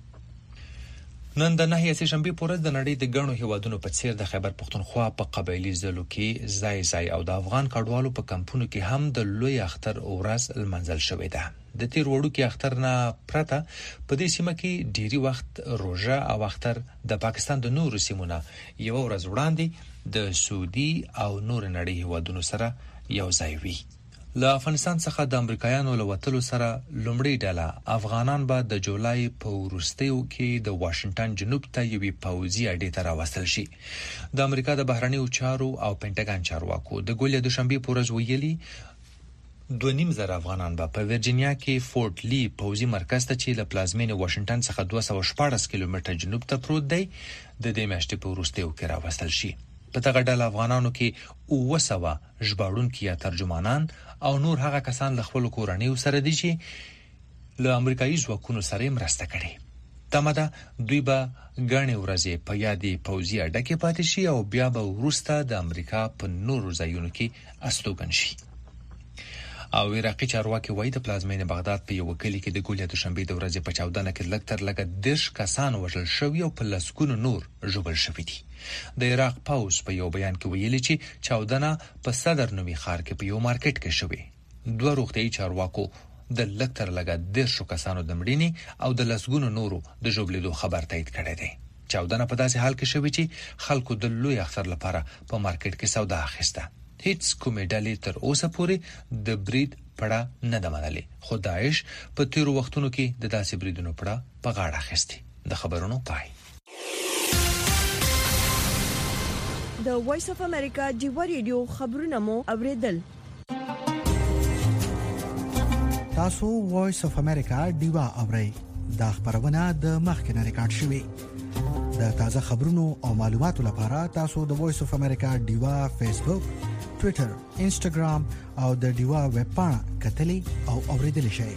نن د 9 شنبه په ورځ د نړۍ د ګڼو هیوادونو په څیر د خیبر پختونخوا په قبایلی ضلعو کې ځای او د افغان کډوالو په کمپونو کې هم د لوی اختر ورځ المنځل شوې ده. د تیر وړو کې اختر نه پرته په دې سیمه کې ډيري وخت روزه او اختر د پاکستان د نورو سیمونو یو ورځ وړاندې د سعودي او نور نړۍ هیوادونو سره یو ځای وي. له افغانستان څخه د امریکایانو لوتلو سره لومړی ډله افغانان به د جولای په وروستیو کې د واشنگټن جنوب ته یوې پوځي اډې ته راوستل شي. د امریکا د بهرنیو چارو او پینټاګن چارواکو د ګولیا دوشنبه په ورځ ویلي 2.5 افغانان به په ورجینیا کې فورټ لی پوځي مرکز ته چې له پلازمینې واشنگټن څخه 214 کیلومتره جنوب ته پروت دی د دې میاشتې په وروستیو کې راوستل شي. په دغه ډله افغانانو کې 900 ژباړونکي یا ترجمانان او نور هغه کسان له خپل کورنیو سره دي چې له امریکایي ځواکونو سره مرسته کوي. تمه ده دوی به ګڼې ورځې په یادې پوځي اډه کې پاتې شي او بیا به وروسته د امریکا په نورو ځایونو کې استوګن شي. او عراقي چارواکي وایي د پلازمینې بغداد په یو کلی کې د ګولیا دوشنبه د ورځې په چاودنه کې لږ تر لږه 10 کسان وژل شوي او په لسګونو نور ژوبل شوي دي. د عراق پوځ په یو بیان کې ویلي چې چاودنه په صدر نومي ښار کې په یو مارکیټ کې شوې. دوه روغتیايي چارواکو د لږ تر لږه 10 کسانو د مړینې او د لسګونو نورو د ژوبلېدو خبر تایید کړی دی. چاودنه په داسې حال کې شوې چې خلکو د لوی اختر لپاره په مارکیټ کې سودا اخیسته. هیڅ کومې ډلې تر اوسه پورې د برید پړه نه ده منلې، خو داعش په تیرو وختونو کې د داسې بریدونو پړه په غاړه اخیستې. د خبرونو پای. د وایس اف امریکا ډیوا ریډیو خبرونه مو اوریدل. تاسو وایس اف امریکا ډیوا اورئ. دا خبرونه د مخکنه ریکارډ شوې. د تازه خبرونو او معلوماتو لپاره تاسو د وایس اف امریکا ډیوا فیسبوک، ټوئیټر، انسټاګرام او د ډیوا ویب پاڼه کتلې او اوریدلې شئ.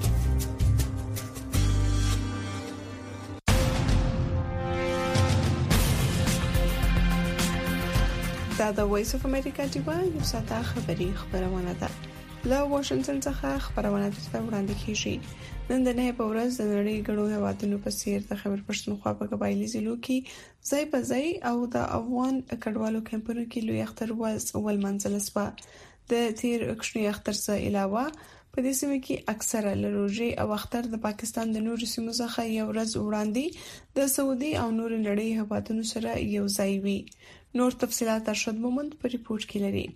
دا د وایس اف امریکا ډیوا یو ساده خبرونه ده. له واشنگټن څخه خبرونه درته وړاندې کیږي. نن د نه په ورځ د نړۍ ګڼو هیوادونو په څیر د خیبر پښتونخوا په قبایلی ضلعو کې ځای په ځای او د افغان کډوالو کمپونو کې لوی اختر ولمنځل شو. د تیر اکشنی اختر څخه علاوه په دې سیمه کې اکثره لروجي او اختر د پاکستان د نورو سیمو څخه یو ورځ وړاندې د سعودي او نور نړۍ هیوادونو سره یو ځای وي. نور تفصيلات ارشد مومند په ریپورت کې لري.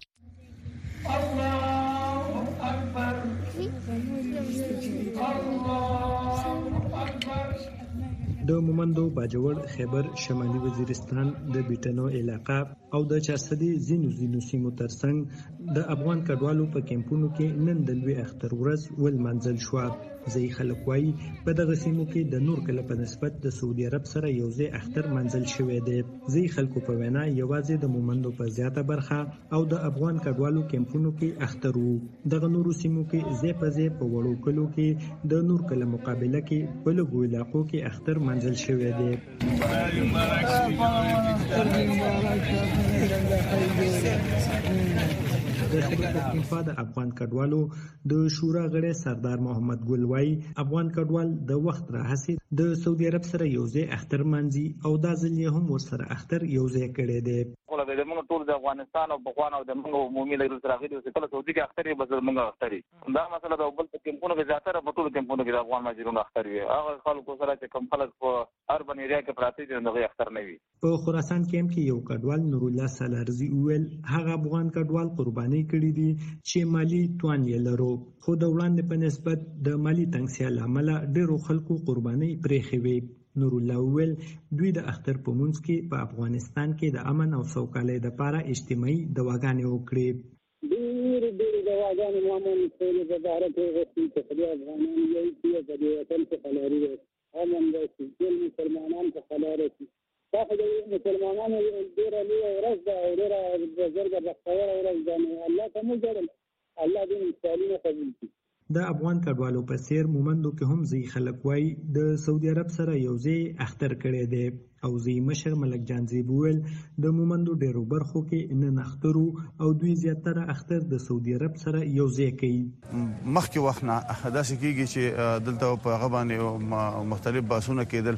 د مومندو باجوړ خیبر شمالي وزیرستان د بیټنو علاقہ او د چارسدي زینو سیمو ترڅنګ د افغان کډوالو په کمپونو کې نن د لوی اختر ورځ ولمنځل شو. ځای خلک وایي په دغه سیمو کې د نور کله په نسبت د سعودي عرب سره یو ځای اختر منځل شوی دی. ځای خلکو په وینا یوازې د مومندو په زیاته برخه او د افغان کډوالو کمپونو کې اختر وو. دغه نورو سیمو کې ځای په ځای په وړو کلو کې د نور کله مقابله کې په لږو علاقو کې اختر منځل شوی دی. د خیبر پښتونخوا د افغان کډوالو د شورا غړي سردار محمد ګل وايي افغان کډوال د وخت راهسي د سعودي عرب سره یوځای اختر منځي او د ځلې هم ورسره اختر یوځای کړي دي. ولې د موږ ټول د افغانستان او بخوان او د موږ عمومي لګل سره غوډي چې کله سعودي کې اختر یې بس موږ اختر دا مسله د بل کمپونو کې زیاتره په ټول کمپونو کې د افغان ماجرونو اختر وي. هغه خلکو سره چې کم خلک په اربن ایریا کې پراته دي نو اختر نه وي. په خراسان کې یو کډوال نور الله سالارزي ویل هغه افغان کډوال قرباني کړی دي چې مالی توان یې لرو، خو د وړاندې په نسبت د مالی تنګسیا لامل ډیرو خلکو قرباني پرېښې وي. نور الله ویل دوی د اختر په منځ کې په افغانستان کې د امن او سوکالۍ لپاره اجتماعي دواګانې وکړي. ډېر دواګانې معمولاً په بهارت کې چې په افغانانو یې چې په دې وطن کې خلاري امن د ټول مسلمانانو په خلاري دا د مسلمانانو ډېر لوی ورځ ده او ډېر بزرګه بختور ورځ ده. الله ته موږ الله دې مثالونه قبول کړي. د افغان کډوالو په څیر مومندو کې هم ځای خلک وایي د سعودي عرب سره یو ځای اختر کړی دی او ځای مشر ملک جان زیب ویل د مومندو ډیرو برخو کې نن اخترو او دوی زیاتره اختر د سعودي عرب سره یو ځای کوي. مخکې وخت نه داسې کېږي چې دلته په هغه باندې مختلف بحثونه کېدل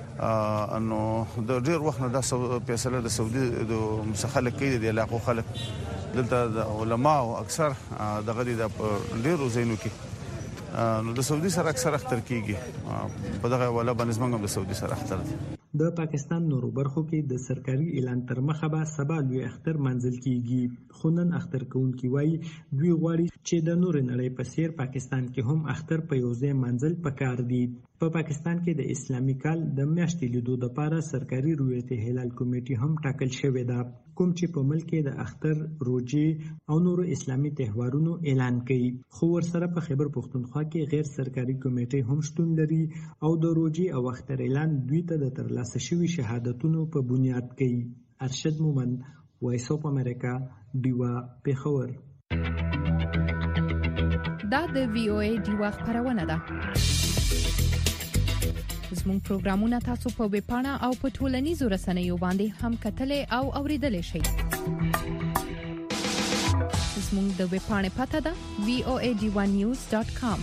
انو د ډیر وخت نه د فیصله د سعودي د مسخلک کې د علاقو خلک دلته د علما او اکثر د غړي د ډیرو زینو کې نو د سعودي سره اکثر اختر کیږي په دغه ولا باندې زمونږ د سعودي سره اختر دي. د پاکستان نورو برخو کې د سرکاري اعلان تر مخه به سبا لوی اختر منځل کیږي. خو نن اختر کوونکي وایي دوی غواړي چې د نور نړۍ په څیر پاکستان کې هم اختر په یو ځای منځل پکار دي. په پاکستان کې د اسلامي کال د میاشتې لیدو لپاره سرکاري رویت هلال کمیټي هم ټاکل شوې ده کوم چې په ملک کې د اختر، روزي او نورو اسلامي تهوارونو اعلان کوي. خو ورسره په خیبر پښتونخوا کې غیر سرکاري کمیټي هم شتون لري او د روزي او اختر اعلان دوی ته د ترلاسه شوي شهادتونو په بنیاد کوي. ارشد مومند، وایس اف امریکا، ډیوا پیښور. دا د وی او ای ډیوا خبرونه ده. زموږ پروګرامونه تاسو په ویب پاڼه او په ټولنیزو رسنیو باندې هم کتلای او اوریدلای شئ. زموږ د ویب پاڼې پته ده voad1news.com.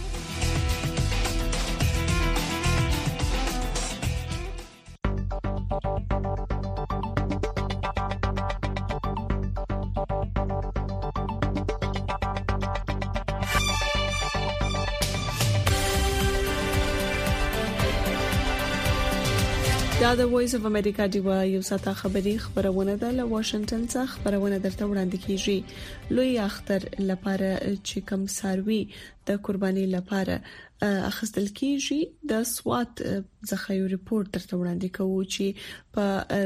دا د وایس اف امریکا دیوا یو ساته خبرونه ده له واشنگټن څخه خبرونه درته وړاندې کیږي. لوی اختر لپاره چې کوم ساروي د قرباني لپاره اخستل کیږي د سوات څخه یو ریپورت درته وړاندې کوو چې په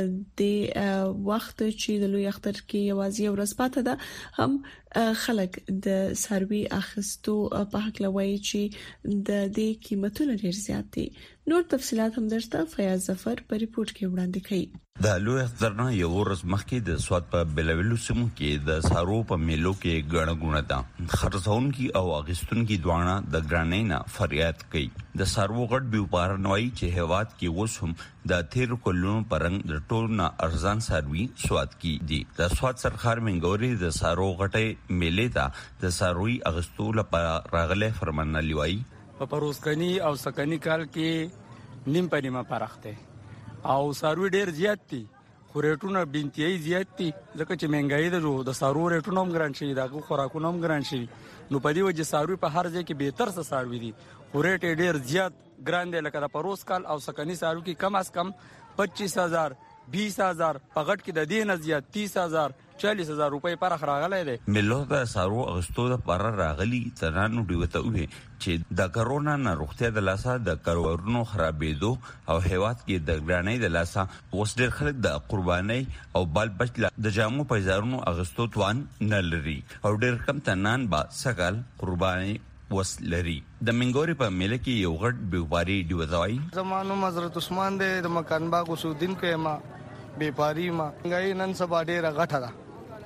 د وخت چې د لوی اختر کې یوازې ورځ پاتې ده هم خلک د ساروي اخستو په حق لوي چې د دې قیمتونه ډیر زیات دي. نور تفصيلات هم درته فیاض ظفر په ریپورت کې وړاندې کړي. د لوی اختر نه یو ورځ مخکې د سوات په بلویلو سیمو کې د سارو په میلو کې ګڼه ګونه ده. خرڅونکي او اغستونکي دوانه د ګرانینا فریاد کوي. د سارو غټ بیوپارنوي چې هواد کې وسوم د تیر کولونو پرنګ د ټولنا ارزان ساروي سوات کې دي. د سوات سرخار منګوري د سارو غټه میلې ته د ساروي اغستو لپاره راغله فرمان لیوي. په پروسکني او سکني کال کې نیم پنیمه پرخته او ساروي ډیر زیات دي. خو ریټونه بنتي زیات دي ځکه چې مهنګای ده. د سارو ریټونه هم ګران شي، دغه خوراکونه هم ګران شي. نو په دې وجه ساروي په هر ځای کې به تر څه ساروي دي. خو ریټ ډیر زیات ګران دي. لکه د پروس کال او سکني سارو کې کم از کم 25,000 20,000 په غټ کې د دې نه زیات 30,000 40,000 روپۍ پر راغلي دي. ملو د سارو اغستو د پر راغلي ترانو دیوته وي چې د کرونا نه روغتیا د لاسه د کارورونو خرابېدو او هیواد کې د ګرانۍ د لاسه وسډر خلک د قرباني او بال بچ د جامو پیزارونو اغستو توان نه لري او ډېر کم تنان با سکل قرباني وسلري. د منګوري په ملک کې یو غټ بیوپاری دیوځوي. زمانو حضرت عثمان د مکان باغ وسودین کې ما بیپاری ما غي نن سبا ډېر غټه ده.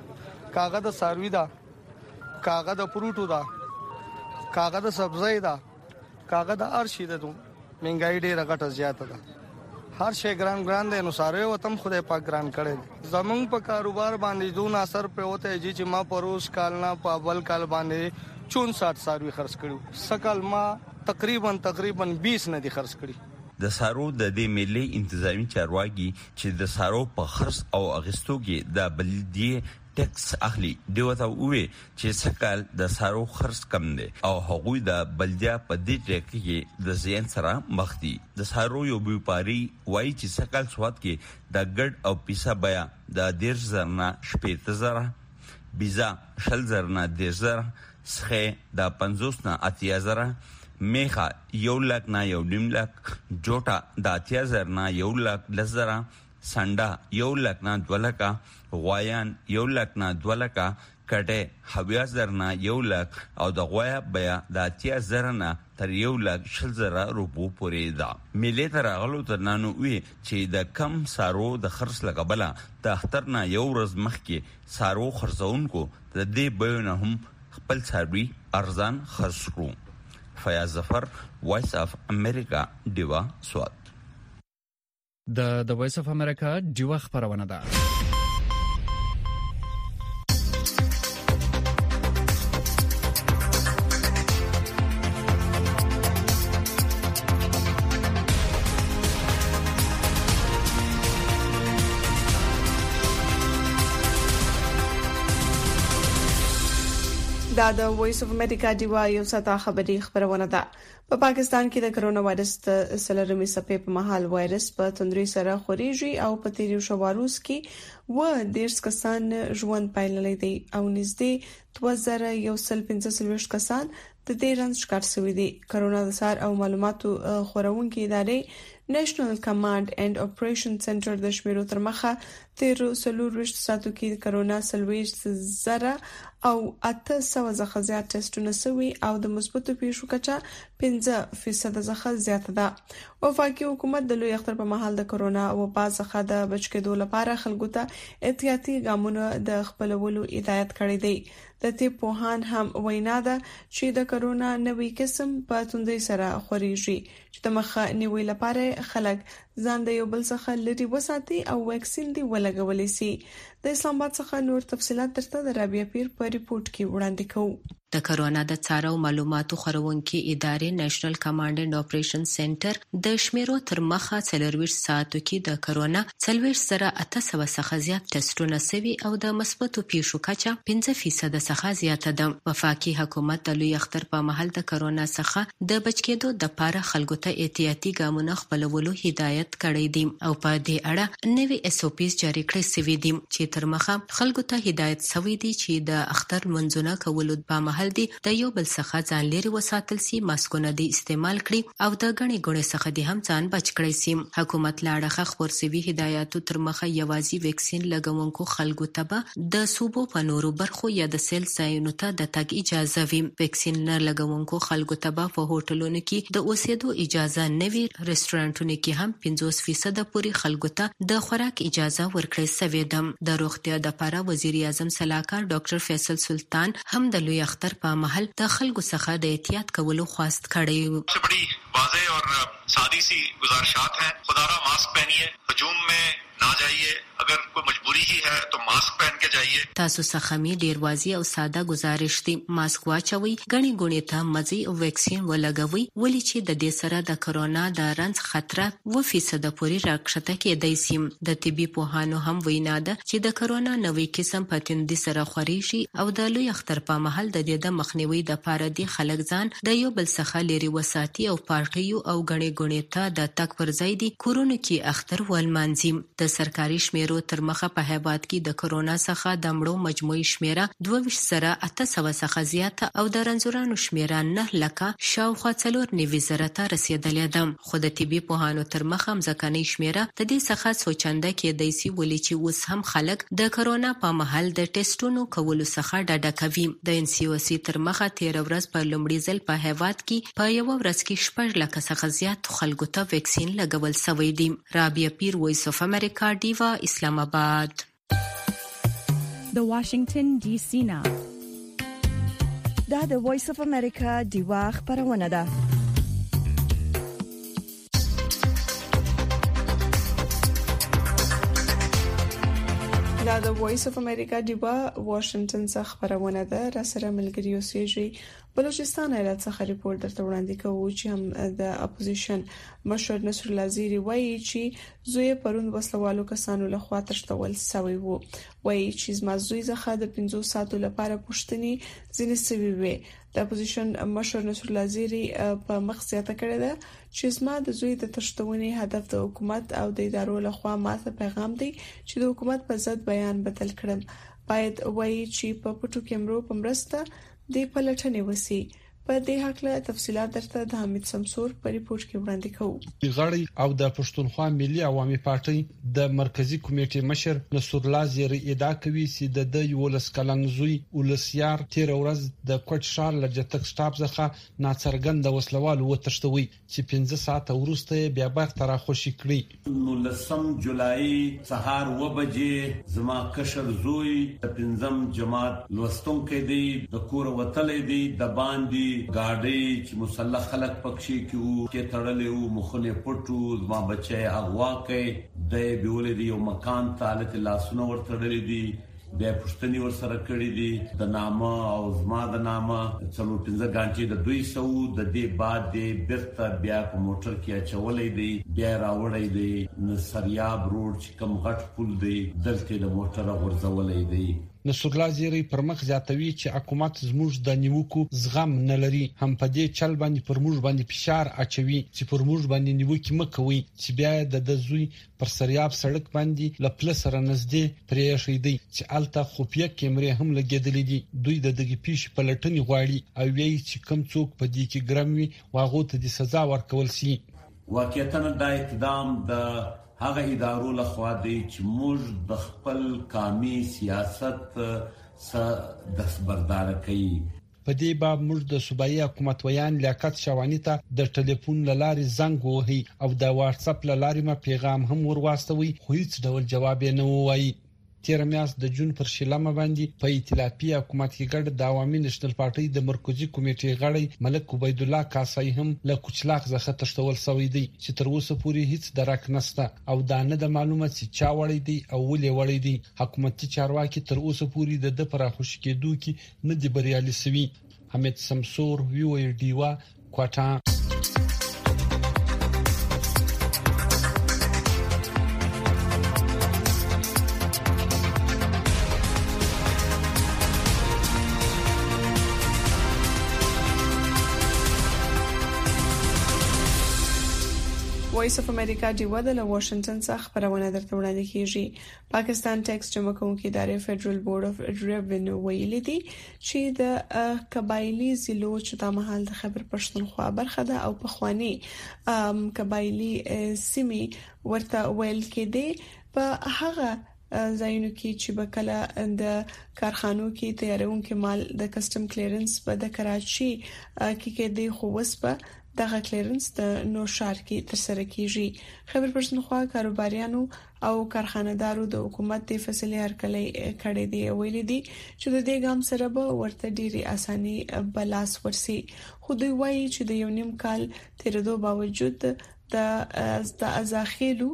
کاغذ د ساروي دا، کاغذ د پروټو دا، کاغذ د سبزی دا، کاغذ د ارشي ده. منګای ډېر غټه زیاته ده. هر شی ګران دی. نو ساروي وتم خدای پاک ګران کړي. زمونږ په کاروبار باندې دون اثر په وته چې ما پروس کال نه په اول کال باندې 64 ساروي خرڅ کړو. سکل ما تقریبا 20 نه دي خرڅ کړي. د سارو د دې ملي انتظامی چارواکي چې د سارو په خرڅ او اغستو کې د بلدیه ټیکس اخلي دیوته وې چې سکل د سارو خرڅ کم دي او هغوی د بلدیا په دې ټیک کې د زیان سره مخ دي. د سارو یو بیوپاری وایي چې سکل سواد کې د ګډ او پیسه بیا د 10,000 نه 70,000 بيزا 10,000 نه 10,000 سخه د 50 نه 80,000 میخه 1,00,000 نه 1,50,000 جوټا د 80,000 نه 1,10,000 سنډا 1,00,000 نه 2,00,000 غوایان 1,00,000 نه 2,00,000 کټه 70,000 نه 1,00,000 او د غوایا بیا د 80,000 نه تر 1,00,000 روپو پورې ده. ملي تر غلو ترنانو وی چې د کم سارو د خرڅ لګبله د اختر نه یو ورځ مخکې سارو خرڅونکو د دې بیان هم خپل ساروي ارزان خرڅ کړو. فیاض ظفر، وایس اف امریکا، دیوا سوات. د وایس اف امریکا دیوا خبرونه ده. دا د وایس اف امریکا دیوا یو ساته خبرونه ده. په پاکستان کې د کرونا وایرس د سلرمي سپې په مهال وایرس په تندري سره خوريږي او په تیریو شواروس کې دیرش کسان ژوند پایللې دي او نږدې 2115 کسان د دې رنځ ښکار شوي دي. کرونا د سار او معلوماتو خورونکي ادارې نېشنل کمانډ اینڈ اپریشن سنټر د شمیرو تر مخه 13 ساتو کې کرونا 30,000 او 800 څخه زیات ټیسټونه شوي او د مثبتو پیښو کچه 5% څخه زیاته ده. وفاقي حکومت د لوی اختر په مهال د کرونا وبا څخه د بچ کېدو لپاره خلکو ته احتیاطي ګامونه د خپلولو هدایت کړی دی. د طب پوهان هم وینا ده چې د کرونا نوې قسم په توندۍ سره خوريږي چې د مخه نیولو لپاره خلک ځان د یو بل څخه لري وساتي او ویکسین دی ولګولې سي. د اسلام آباد څخه نور تفصيلات درته د رابعه پیر په ریپورت کې وړاندې کوو. د کرونا د څارو معلوماتو خورونکي ادارې نېشنل کمانډ اینډ اپریشن سنټر د شمیرو تر مخه 24 ساعتو کې د کرونا 40,800 څخه زیات ټیسټونه سوي او د مثبتو پیښو کچه 5% څخه زیاته ده. وفاقي حکومت د لوی اختر په مهال د کرونا څخه د بچ کېدو د لپاره خلکو ته احتیاطي ګامونه خپلولو هدایت کړی دی او په دې اړه نوې SOPs جاری کړې سوي دي چې تر مخه خلکو ته هدایت شوی دی چې د اختر منځونه کولو په مهال دی د یو بل څخه ځان لري وساتل سي، ماسکونه دی استعمال کړي او د غني ګڼې څخه دی هم ځان بچ کړي سي. حکومت لاړه خبر سوي هدایتو تر مخه یوازې ویکسین لګونکو خلکو ته به د صوبو په نورو برخو یا د سیل ځایونو ته د تګ اجازه وي. ویکسین نه لګونکو خلکو ته به په هوټلونو کې د اوسېدو اجازه نه وي. رستورانټونو کې هم 50% پورې خلکو ته د خوراک اجازه ورکړې سوې ده. د روغتیا د لپاره وزیر اعظم صلاحکار ډاکټر فیصل سلطان هم د لوی اختر په مهال د خلکو څخه د احتیاط کولو خواست کړی. बड़ी वाज़ेह और सादी सी गुजारिशात हैं. खुदारा मास्क पहनिए, हजूम में ना जाइए, अगर कोई मजबूरी ही है तो मास्क पहन के जाइए. تاسو څخه می ډیر واضح او ساده گزارش دی. ماسک واچوي، غني ګونې ته مزي او ویکسین ولګوي، ولې چې د دې سره د کرونا د رنځ خطر 2% پورې راکښته کېدای شي. د طبي پوهانو هم وینا ده چې د کرونا نوې قسم په تندې سره خوريږي او د لوی اختر په مهال د دې د مخنیوي د لپاره دی خلک ځان د یو بل څخه لري وساتي او پارټیو او غني ګونې ته د تک پر ځای دی کورونه کې اختر ولمانځي. د سرکاري شمیرو تر مخه په هیواد کې د کرونا څخه د مړو مجموعي شمیره 22,800 څخه زیاته او د رنځورانو شمیره 9 لکه شاوخوا 490,000 ته رسیدلې ده. خو د طبي پوهانو تر مخه ځکهنۍ شمیره د دې څخه سوچنده کېدای شي ولې چې اوس هم خلک د کرونا په مهال د ټیسټونو کولو څخه ډډه کوي. د NCOC تر مخه 13 ورځ په لومړي ځل په هیواد کې په یو ورځ کې 6 لک څخه زیات خلکو ته ویکسین لګول شوی دی. رابعه پیر، وایس اف امریکا، دیوا، اسلام آباد. د واشنگټن DC نه دا د وایس اف امریکا دیوا خبرونه ده. دا د وایس اف امریکا دیوا واشنگټن څخه خبرونه ده. را سره ملګری اوسېږي. بلوچستان ایالت څخه ریپورت درته وړاندې کوو چې هم د اپوزیشن مشر نصر الله زیری وایي چې زوی پرون وسلوالو کسانو له خوا ترشتول شوی وو. وایي چې زموږ څخه د 15 ساعتو لپاره پښتني ځینې سوي وي. د اپوزیشن مشر نصر الله زیری په مخصيته کړی ده چې زموږ د زوی د ترشتونې هدف د حکومت او د ادارو له خوا ماته پیغام دی چې د حکومت په ضد بیان بدل کړم. باید وایي چې په پټو کیمرو په مرسته د پلټنې وسی. په دې حق له تفصيلات درته د حمید سمسور په ریپورت کې وړاندې کوو. غړي او د پښتونخوا ملي عوامي پارټي د مرکزی کمیټې مشر نصر الله زیری ادعا کوي چې د 11 کلن زوی ولسیار 13 ورځ د کوټ شار لجتک سټاپ څخه ناڅرګند وسلوال وتښتوي چې 15 ساعت وروسته بیا بیرته راخوشي کړی. 19 جولای سهار و بجې زما کشر زوی د 5م جماعت لوستونکو دی د کور وتلې دی د باندې गाड़ी چې مسلح خلک پکشي کې تړلې او مخونه پټو زما بچي اغوا کوي د بیولې دی یو مکان تعالی لاسونه ورتړلې دي بیا پښتني ور سره کړې دي د نامه او زما د نامه څلو 15 غانټې د 200 د دې بعد د بیرته بیا په موټر کې اچولې دي بیا راوړې دي نصریاب روډ چې کوم غټ پل دی دلته د موټر ورځولې دي. نصر الله زیری پر مخ زیاتوي چې حکومت زموږ د نیوکو زغم نه لري، هم په دې چل باندې پر موږ باندې فشار اچوي چې پر موږ باندې نیوکي مکوي چې بیا د زوی پر سریاب سړک باندې لپل سره نږدې پرې شیدي چې الته خفیه کیمرې هم لګیدلې دي. دوی د دغه پیښ پلټنې غواړي او وایي چې کم څوک په دې کې ګرموي واغو ته د سزا ورکول شي. واقعیتاً دا اقدام د هغه ادارو لخوا دی چې موږ د خپل قومي سیاست دستبردار کوي. په دې باب موږ د صوبایي حکومت ویان لیاقت شوانی ته د ټلیفون لارې زنګ وهي او د واتس اپ لارې ما پیغام هم ورواستوي خو هیڅ ډول جواب نه وایي. تیر میاشت د جون پر شلمه باندې په ائتلافي حکومت کې ګډ د عوامي نېشنل پارټي د مرکزی کمیټې غړی ملک عبید الله کاسای هم له کوچلاق څخه تشتول شوی دی چې تر اوسه پورې هیڅ درک نشته او دا نه د معلومات چې چا وړي دی او ولې وړي دی. حکومتي چارواکي تر اوسه پورې د پراخوشي کېدو کې نه دی بریالي شوی. حمید سمسور وی ډیوا کوټا. وایس اف امریکا ډیوا د واشنگټن څخه خبرونه درته وړاندې کیږي. پاکستان ټیکس جمع کوونکي ادارې فدرل بورډ اف ریونیو ویلي دي چې د قبایلی ضلعو چې د محل د خیبر پښتونخوا برخه ده او په خواني قبایلی سیمې ورته ویل کېدي په هغه ځایونو کې چې بکله د کارخانو کې تیارونکو مال د کسٹم کلیرنس په د کراچي کې د خوسپه دغه کلیرنس د نوشار کې ترسره کیږي. خیبر پښتونخوا کاروباریانو او کارخانه‌دارو د حکومت د فیصلې هرکلې کړې دي ویلي دي چې د دې ګام سره به ورته ډيري اساني بلاس ورسي. خو دوی وایي چې د یو نیم کال تیرېدو باوجود د ازاخیلو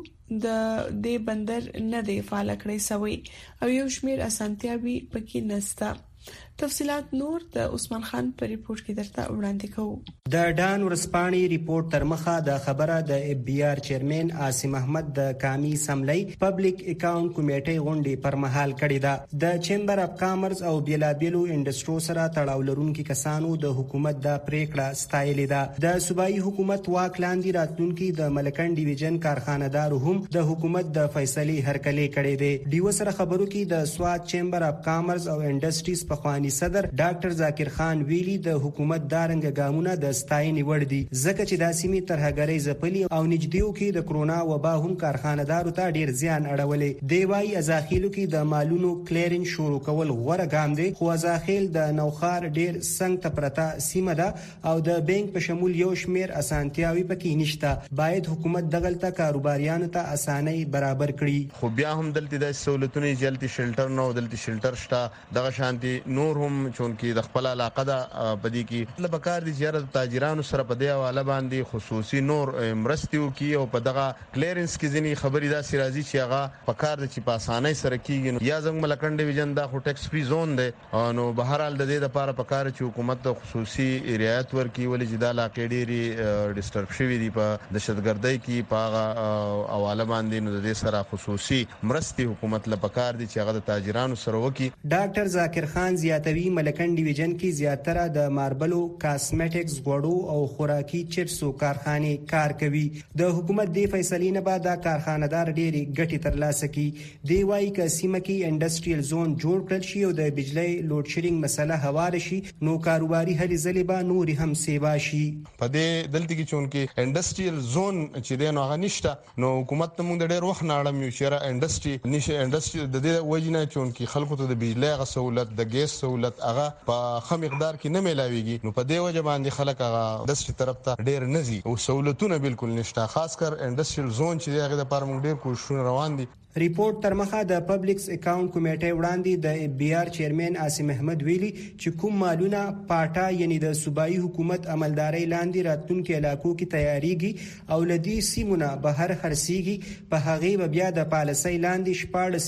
د بندر نه دی فعال کړی سوی او یو شمیر اسانتیاوي پکې نسته. تفصيلات نور د عثمان خان په ریپورت کې درته وړاندې کوو. د ډان ورسپاني ریپورت تر مخه د خبره د اف بي آر چیرمن عاصم احمد د کامی سملای پبلک اکاونټ کمیټې غونډې پر مهال کړې ده. د چیمبر اف کامرس او بیلابیلو انډستریو سره تړاو لرونکي کسانو د حکومت د پریکړه ستایلې ده. د صوبایي حکومت واک لاندې راتلونکي د ملکن ډیویژن کارخانه‌دارو هم د حکومت د فیصلې هرکلې کړې ده. دیو سره خبرو کې د سواد چیمبر اف کامرس او انډستریز په خواني صدر ډاکټر ذاکر خان ویلي د حکومت دارنګ ګامونه د ستاینې وړ دي ځکه چې د سیمې ترهګرۍ ځپلي او نږدېو کې د کرونا وبا هم کارخانه‌دارو ته ډیر زیان اړولې. دی وايي ازاخیلو کې د مالونو کلیرنس شروع کول غوره ګام دی خو ازاخیل د نوخار ډیر څنګ ته پرته سیمه ده او د بانک په شمول یو شمیر اسانتیاوي پکې نشته. باید حکومت دغلته کاروباریانو ته اسانۍ برابر کړي. خو بیا هم دلته د سہولتونو جلتی شلټر نو دلته شلټر شته دغه شانتي نور هم چون کې د خپل علاقه ده پدې کې لبکار دي چې تاجرانو سره په دې حواله باندې خصوصي نور مرستیو کې او په دغه کلیرنس کې ځنی خبري دا سرازي چې هغه په کار د چې په اسانۍ سره کیږي. یا زموږ ملکن ډیویژن دا خو ټیکس فری زون دی نو بهرحال د دې لپاره په کار چې حکومت د خصوصي رعایت ورکړي ولې چې دا علاقې ډېری ډیسټرب شوي دي په دهشتګردۍ کې په هغه حواله باندې نو د دې سره خصوصي مرستي حکومت لپاره دي چې هغه د تاجرانو سره وکړي. ډاکټر ذاکر خان زیاتوي ملکن ډیویژن کې زیاتره د ماربلو کاسمیټکس غوړو او خوراکي چپسو کارخانه کار کوي. د حکومت د فیصلې نه بعد کارخانه‌دار ډېری ګټې ترلاسه کړي. دی وايي چې سیمه کې انډستریال زون جوړ کړل شي او د بجلی لوډ شیډینګ مسله هوار شي نو کاروباري هلي ځلې به نور هم سیوا شي. په دې دلته کې چونکې انډستریال زون چې دی نو هغه نشته نو حکومت ته موږ ډېر وخت نه اړم یو چې انډستری نشه انډستری د دې وجنه چونکې خلکو ته د بجلی غو سہولت د ګیس سہولت هغه په خم مقدار کې نه ملاويږي نو په دې وجه باندې خلک هغه انډستری طرف ته ډېر نزي او سہولتونه بالکل نشته خاص کر انډستریال زون چې هغه د لپاره موږ ډېر کوششونه روان دي. ریپورت تر مخه د پبلکس اکاونټ کمیټې وړاندې د اف بي آر چیرمن عاصم احمد ویلي چې کوم مالونه پاټا یعنی د صوبایي حکومت عملداري لاندې راتلونکو علاقو کې تیاریږي او لدی سیمونه بهر خرسيږي په هغه بیا د پالیسۍ لاندې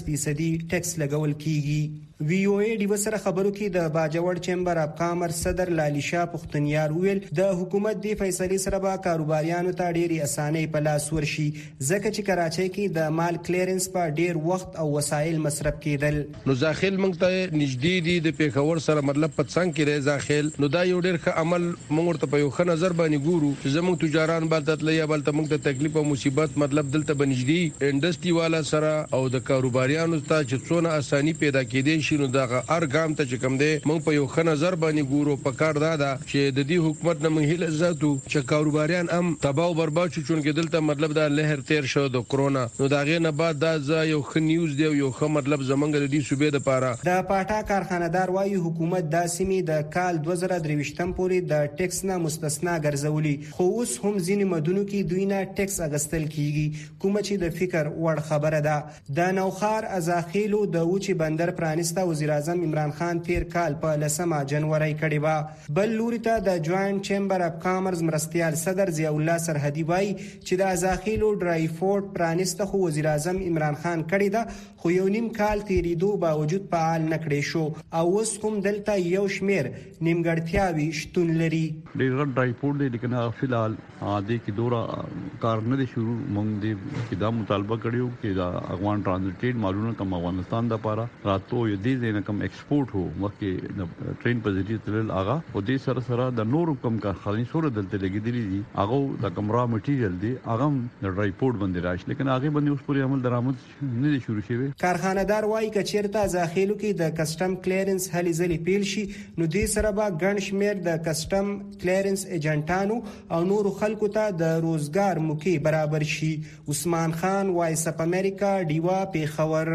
14% ټیکس لګول کیږي. وی او ای ډیو سره خبرو کې د باجوړ چیمبر اف کامرس صدر لالیشا پختنیار ویل د حکومت دی فیصلې سره به کاروباریانو ته ډېری اسانۍ په لاس ورشي ځکه چې کراچۍ کې د مال کلیرنس په ډېر وخت او وسایل مصرف کېدل. نو ځاخیل موږ ته نږدې دي د پیښور سره مطلب په څنګه کې دی ځاخیل نو دا یو ډېر ښه عمل موږ ته په یو ښه نظر باندې ګورو چې زموږ تجاران بلته تللی بلته موږ ته تکلیف او مصیبت مطلب دلته بنجدي انډستری والا سره او د کاروباریانو ته چې څونه اساني پیدا کېدې شي نو دا هر ګام ته چې کوم دی موږ په یو ښه نظر باندې ګورو. په کار دا ده چې د دې حکومت نه موږ هیله زاتو چې کاروباریان هم تباہ او برباد شو چونکې دلته مطلب دا لهر تیر شو د کرونا نو دا غي نه بعد دا یو ښه نیوز دی یو ښه مطلب زمونږ د دې صوبې د پاره. د پاټا کارخانه‌دار وايي حکومت د سیمې د کال 2023 پورې د ټیکس نه مستثنا ګرځولي خو اوس هم ځینې مدونو کې دوی نه ټیکس اغستل کیږي کوم چې د فکر وړ خبره ده. د نوخار ازاخیلو د وچی بندر پرانسته وزیر اعظم عمران خان تیر کال په 10 جنوري کړي و. بل لوري ته د جوائنٹ چیمبر اف کامرز مرستيال صدر ضیاء الله سرحدي وايي چې د ازاخیلو ډرای فورټ پرانسته خو وزیر اعظم عمران خان کړي ده خو یو نیم کال تیریدو باوجود فعال نکړي شو او اوس هم دلته یو شمیر نیمګړتیاوي شتون لري. ډیر ډرای فورټ دی لیکن فلحال د کی دورا کار نه دی شروع مونږ دی چې دا مطالبه کړیو چې دا افغان ترانزیټ مالونه کوم افغانستان د پاره راتو یو دي نه کوم ایکسپورټ هو مکه د ټرین په ذریعہ تلل آغا او دې سره سره د نور کوم کارخانې سره دلته لګیدلې دي هغه د کوم را مټیریل دی هغه د ډرای فورټ باندې راشي لیکن هغه باندې اوس پورې عمل درآمد نه دي شروع شوی. کارخانه‌دار وايي چې چیرته ځاخیلو کې د کسٹم کلیرنس هلي ځلې پیل شي نو دې سره به ګڼ شمیر د کسٹم کلیرنس ایجنټانو او نور خلکو ته د روزګار موقع برابر شي. عثمان خان وایس اپ امریکا ډیوا پیښور.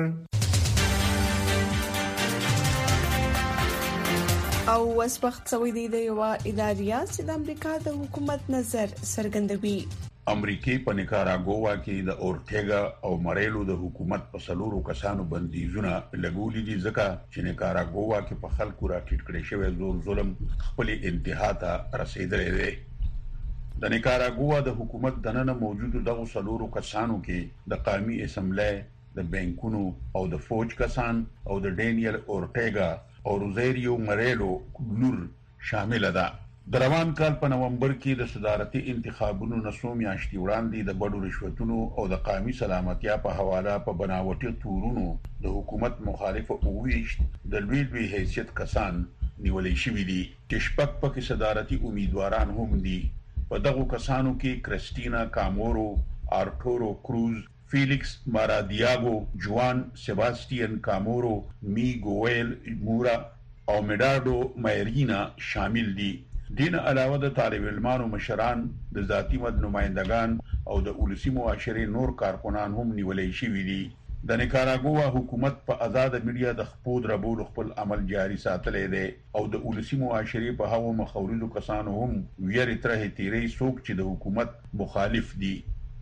او اوس وخت سوي دی د یو اداریه چې د امریکا د حکومت نظر څرګندوي. امریکای په نیکاراګوا کې د اورټیګا او مریلو د حکومت په سلورو کسانو بندیزونه لګولې دي ځکه چې نیکاراګوا کې په خلکو راټیټ کړي شوی زور ظلم خپل انتها ته رسیدلی دی. د نیکاراګوا د حکومت دننه موجودو دغه سلورو کسانو کې د قومي اسمبلی د بانکونو او د فوج کسان او د ډینیل اورټیګا او روزیریو مریلو لور شامل ده. د روان کال په نومبر کې د صدارتي انتخابونو نسو میاشتې وړاندې د بډو رشوتونو او د قومي سلامتیا په حواله په بناوټي تورونو د حکومت مخالف اوويشت د لوی حیثیت کسان نیولې شوې دي چې شپږ پکې صدارتي امیدواران هم دي. په دغه کسانو کې کریسټینا کامورو، آرتورو کروز، فیلیکس مارادیاګو، جوان سیباستین کامورو، میګوئل مورا او میډارډو مایرینا شامل دي. دین علاوه د طالب علمانو مشران، د ذاتی مد نمائندگان او د ولسی معاشري نور کارکنان هم نیولې شوي دي. د نیکاراګوا حکومت په آزاد میډیا د خپود ربول خپل عمل جاری ساتلی دی او د ولسی معاشري په هغو مخاورینو کسانو هم ویری ترې تیری څوک چې د حکومت مخالف دي.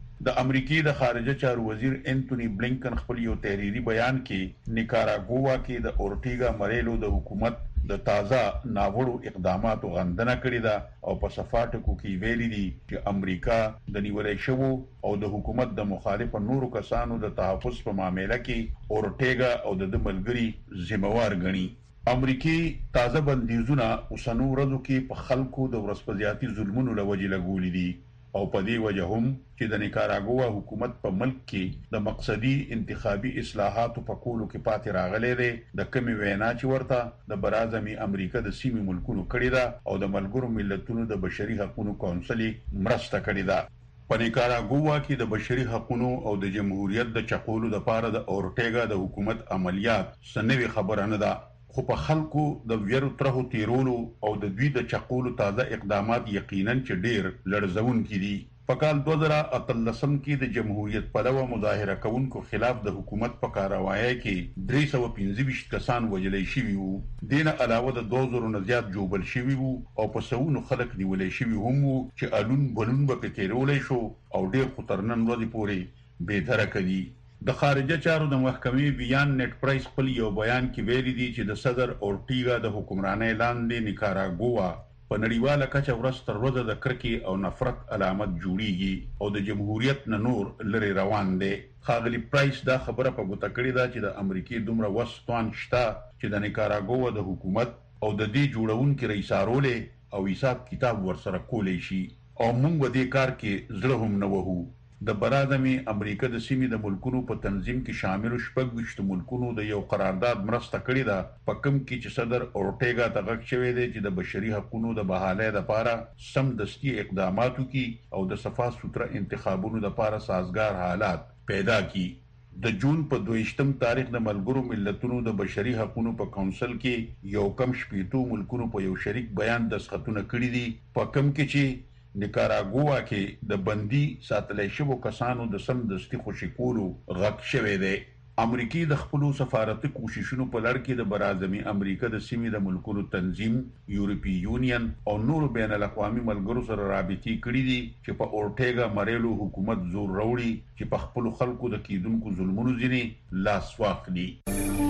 د امریکای د خارجه چارو وزیر انټونی بلینکن خپل یو تحریری بیان کې نیکاراګوا کې د اورټیګا مریلو د حکومت د تازه ناوړو اقداماتو غندنه کړې ده او په صفاتو کې ویلي دي چې امریکا د نیولې شوو او د حکومت د مخالف نورو کسانو د تحفظ په معاملې کې اورټیګا او د ملګری ذمہوار ګڼي. امریکای تازه بندیزونه اوسنو ورځو کې په خلکو د ورسپزياتي ظلمونو لوجې لګولې دي او په دې وجه هم چې د نیکاراګوا حکومت په ملک کې د مقصدی انتخابي اصلاحاتو په کولو کې پاتې راغلی دی. د کمی وینا چې ورته د برازمي امریکا د سیمې ملکونو کړی ده او د ملګرو ملتونو د بشري حقوقو کونسل مرسته کړې ده. په نیکاراګوا کې د بشري حقوقو او د جمهوریت د چقولو لپاره د اورټیګا د حکومت عملیات سنوي خبره نه ده خو په خلکو د ویرو ترهو تیرولو او د دوی د چقولو تازه اقدامات یقینا چې ډیر لړزونکي دي. په کال 2013 کې د جمهوریت پلوه مظاهره کوونکو خلاف د حکومت په کاروایی کې 325 کسان وژل شوي وو. دین علاوه د 2000 نه زیات جوبل شوي وو او په سونو خلک نیولې شوي هم وو چې الون بلون به کېرولې شو او ډیر خطرناک ورځې پورې بهتره کړي. د خارجه چارو د محکمې بیان نت پرایس خپل یو بیان کې ویلي دي چې د صدر اورټیګا د حکمرانۍ لاندې نیکاراګوا په نړیواله کچه ورځ تر ورځې د کرکې او نفرت علامت جوړیږي او د جمهوریت نه نور لري روان دی. خاغلی پرایس دا خبره په ګوته کړې ده چې د امریکای دومره وسطوان شته چې د نیکاراګوا د حکومت او د دې جوړونکو رئیسارولې او حساب کتاب ورسره کولې شي او موږ په دې کار کې زړه هم نه وهو. د برازمي امریکا د سیمې د ملکونو په تنظیم کې شامل شپږ وشت ملکونو د یو قرارداد مرسته کړې ده په کوم کې چې صدر اورټیګا ته غږ شوی دی چې د بشري حقوقو د بحالۍ لپاره سم دستي اقدامات وکړي او د صفا سوتره انتخابونو لپاره سازگار حالات پیدا کړي. د جون په 22م تاریخ د ملګرو ملتونو د بشري حقوقو په کونسل کې یو کم شپېتو ملکونو په یو شریک بیان دستخطونه کړي دي په کم کې چې نیکاراګوا کې د بندي ساتلای شوو کسانو د سم دستي خوشی کولو غږ شوی دی. امریکای د خپل سفارتي کوششونو په لړ کې د برازمي امریکا د سیمې د ملکونو تنظیم یورپی یونین او نور بین الاقوامي ملګرو سره رابطې کړې دي چې په اورټیګا مریلو حکومت زور راوړي چې په خپل خلکو د کیدونکو ظلمونو ځینې لاس واخلي.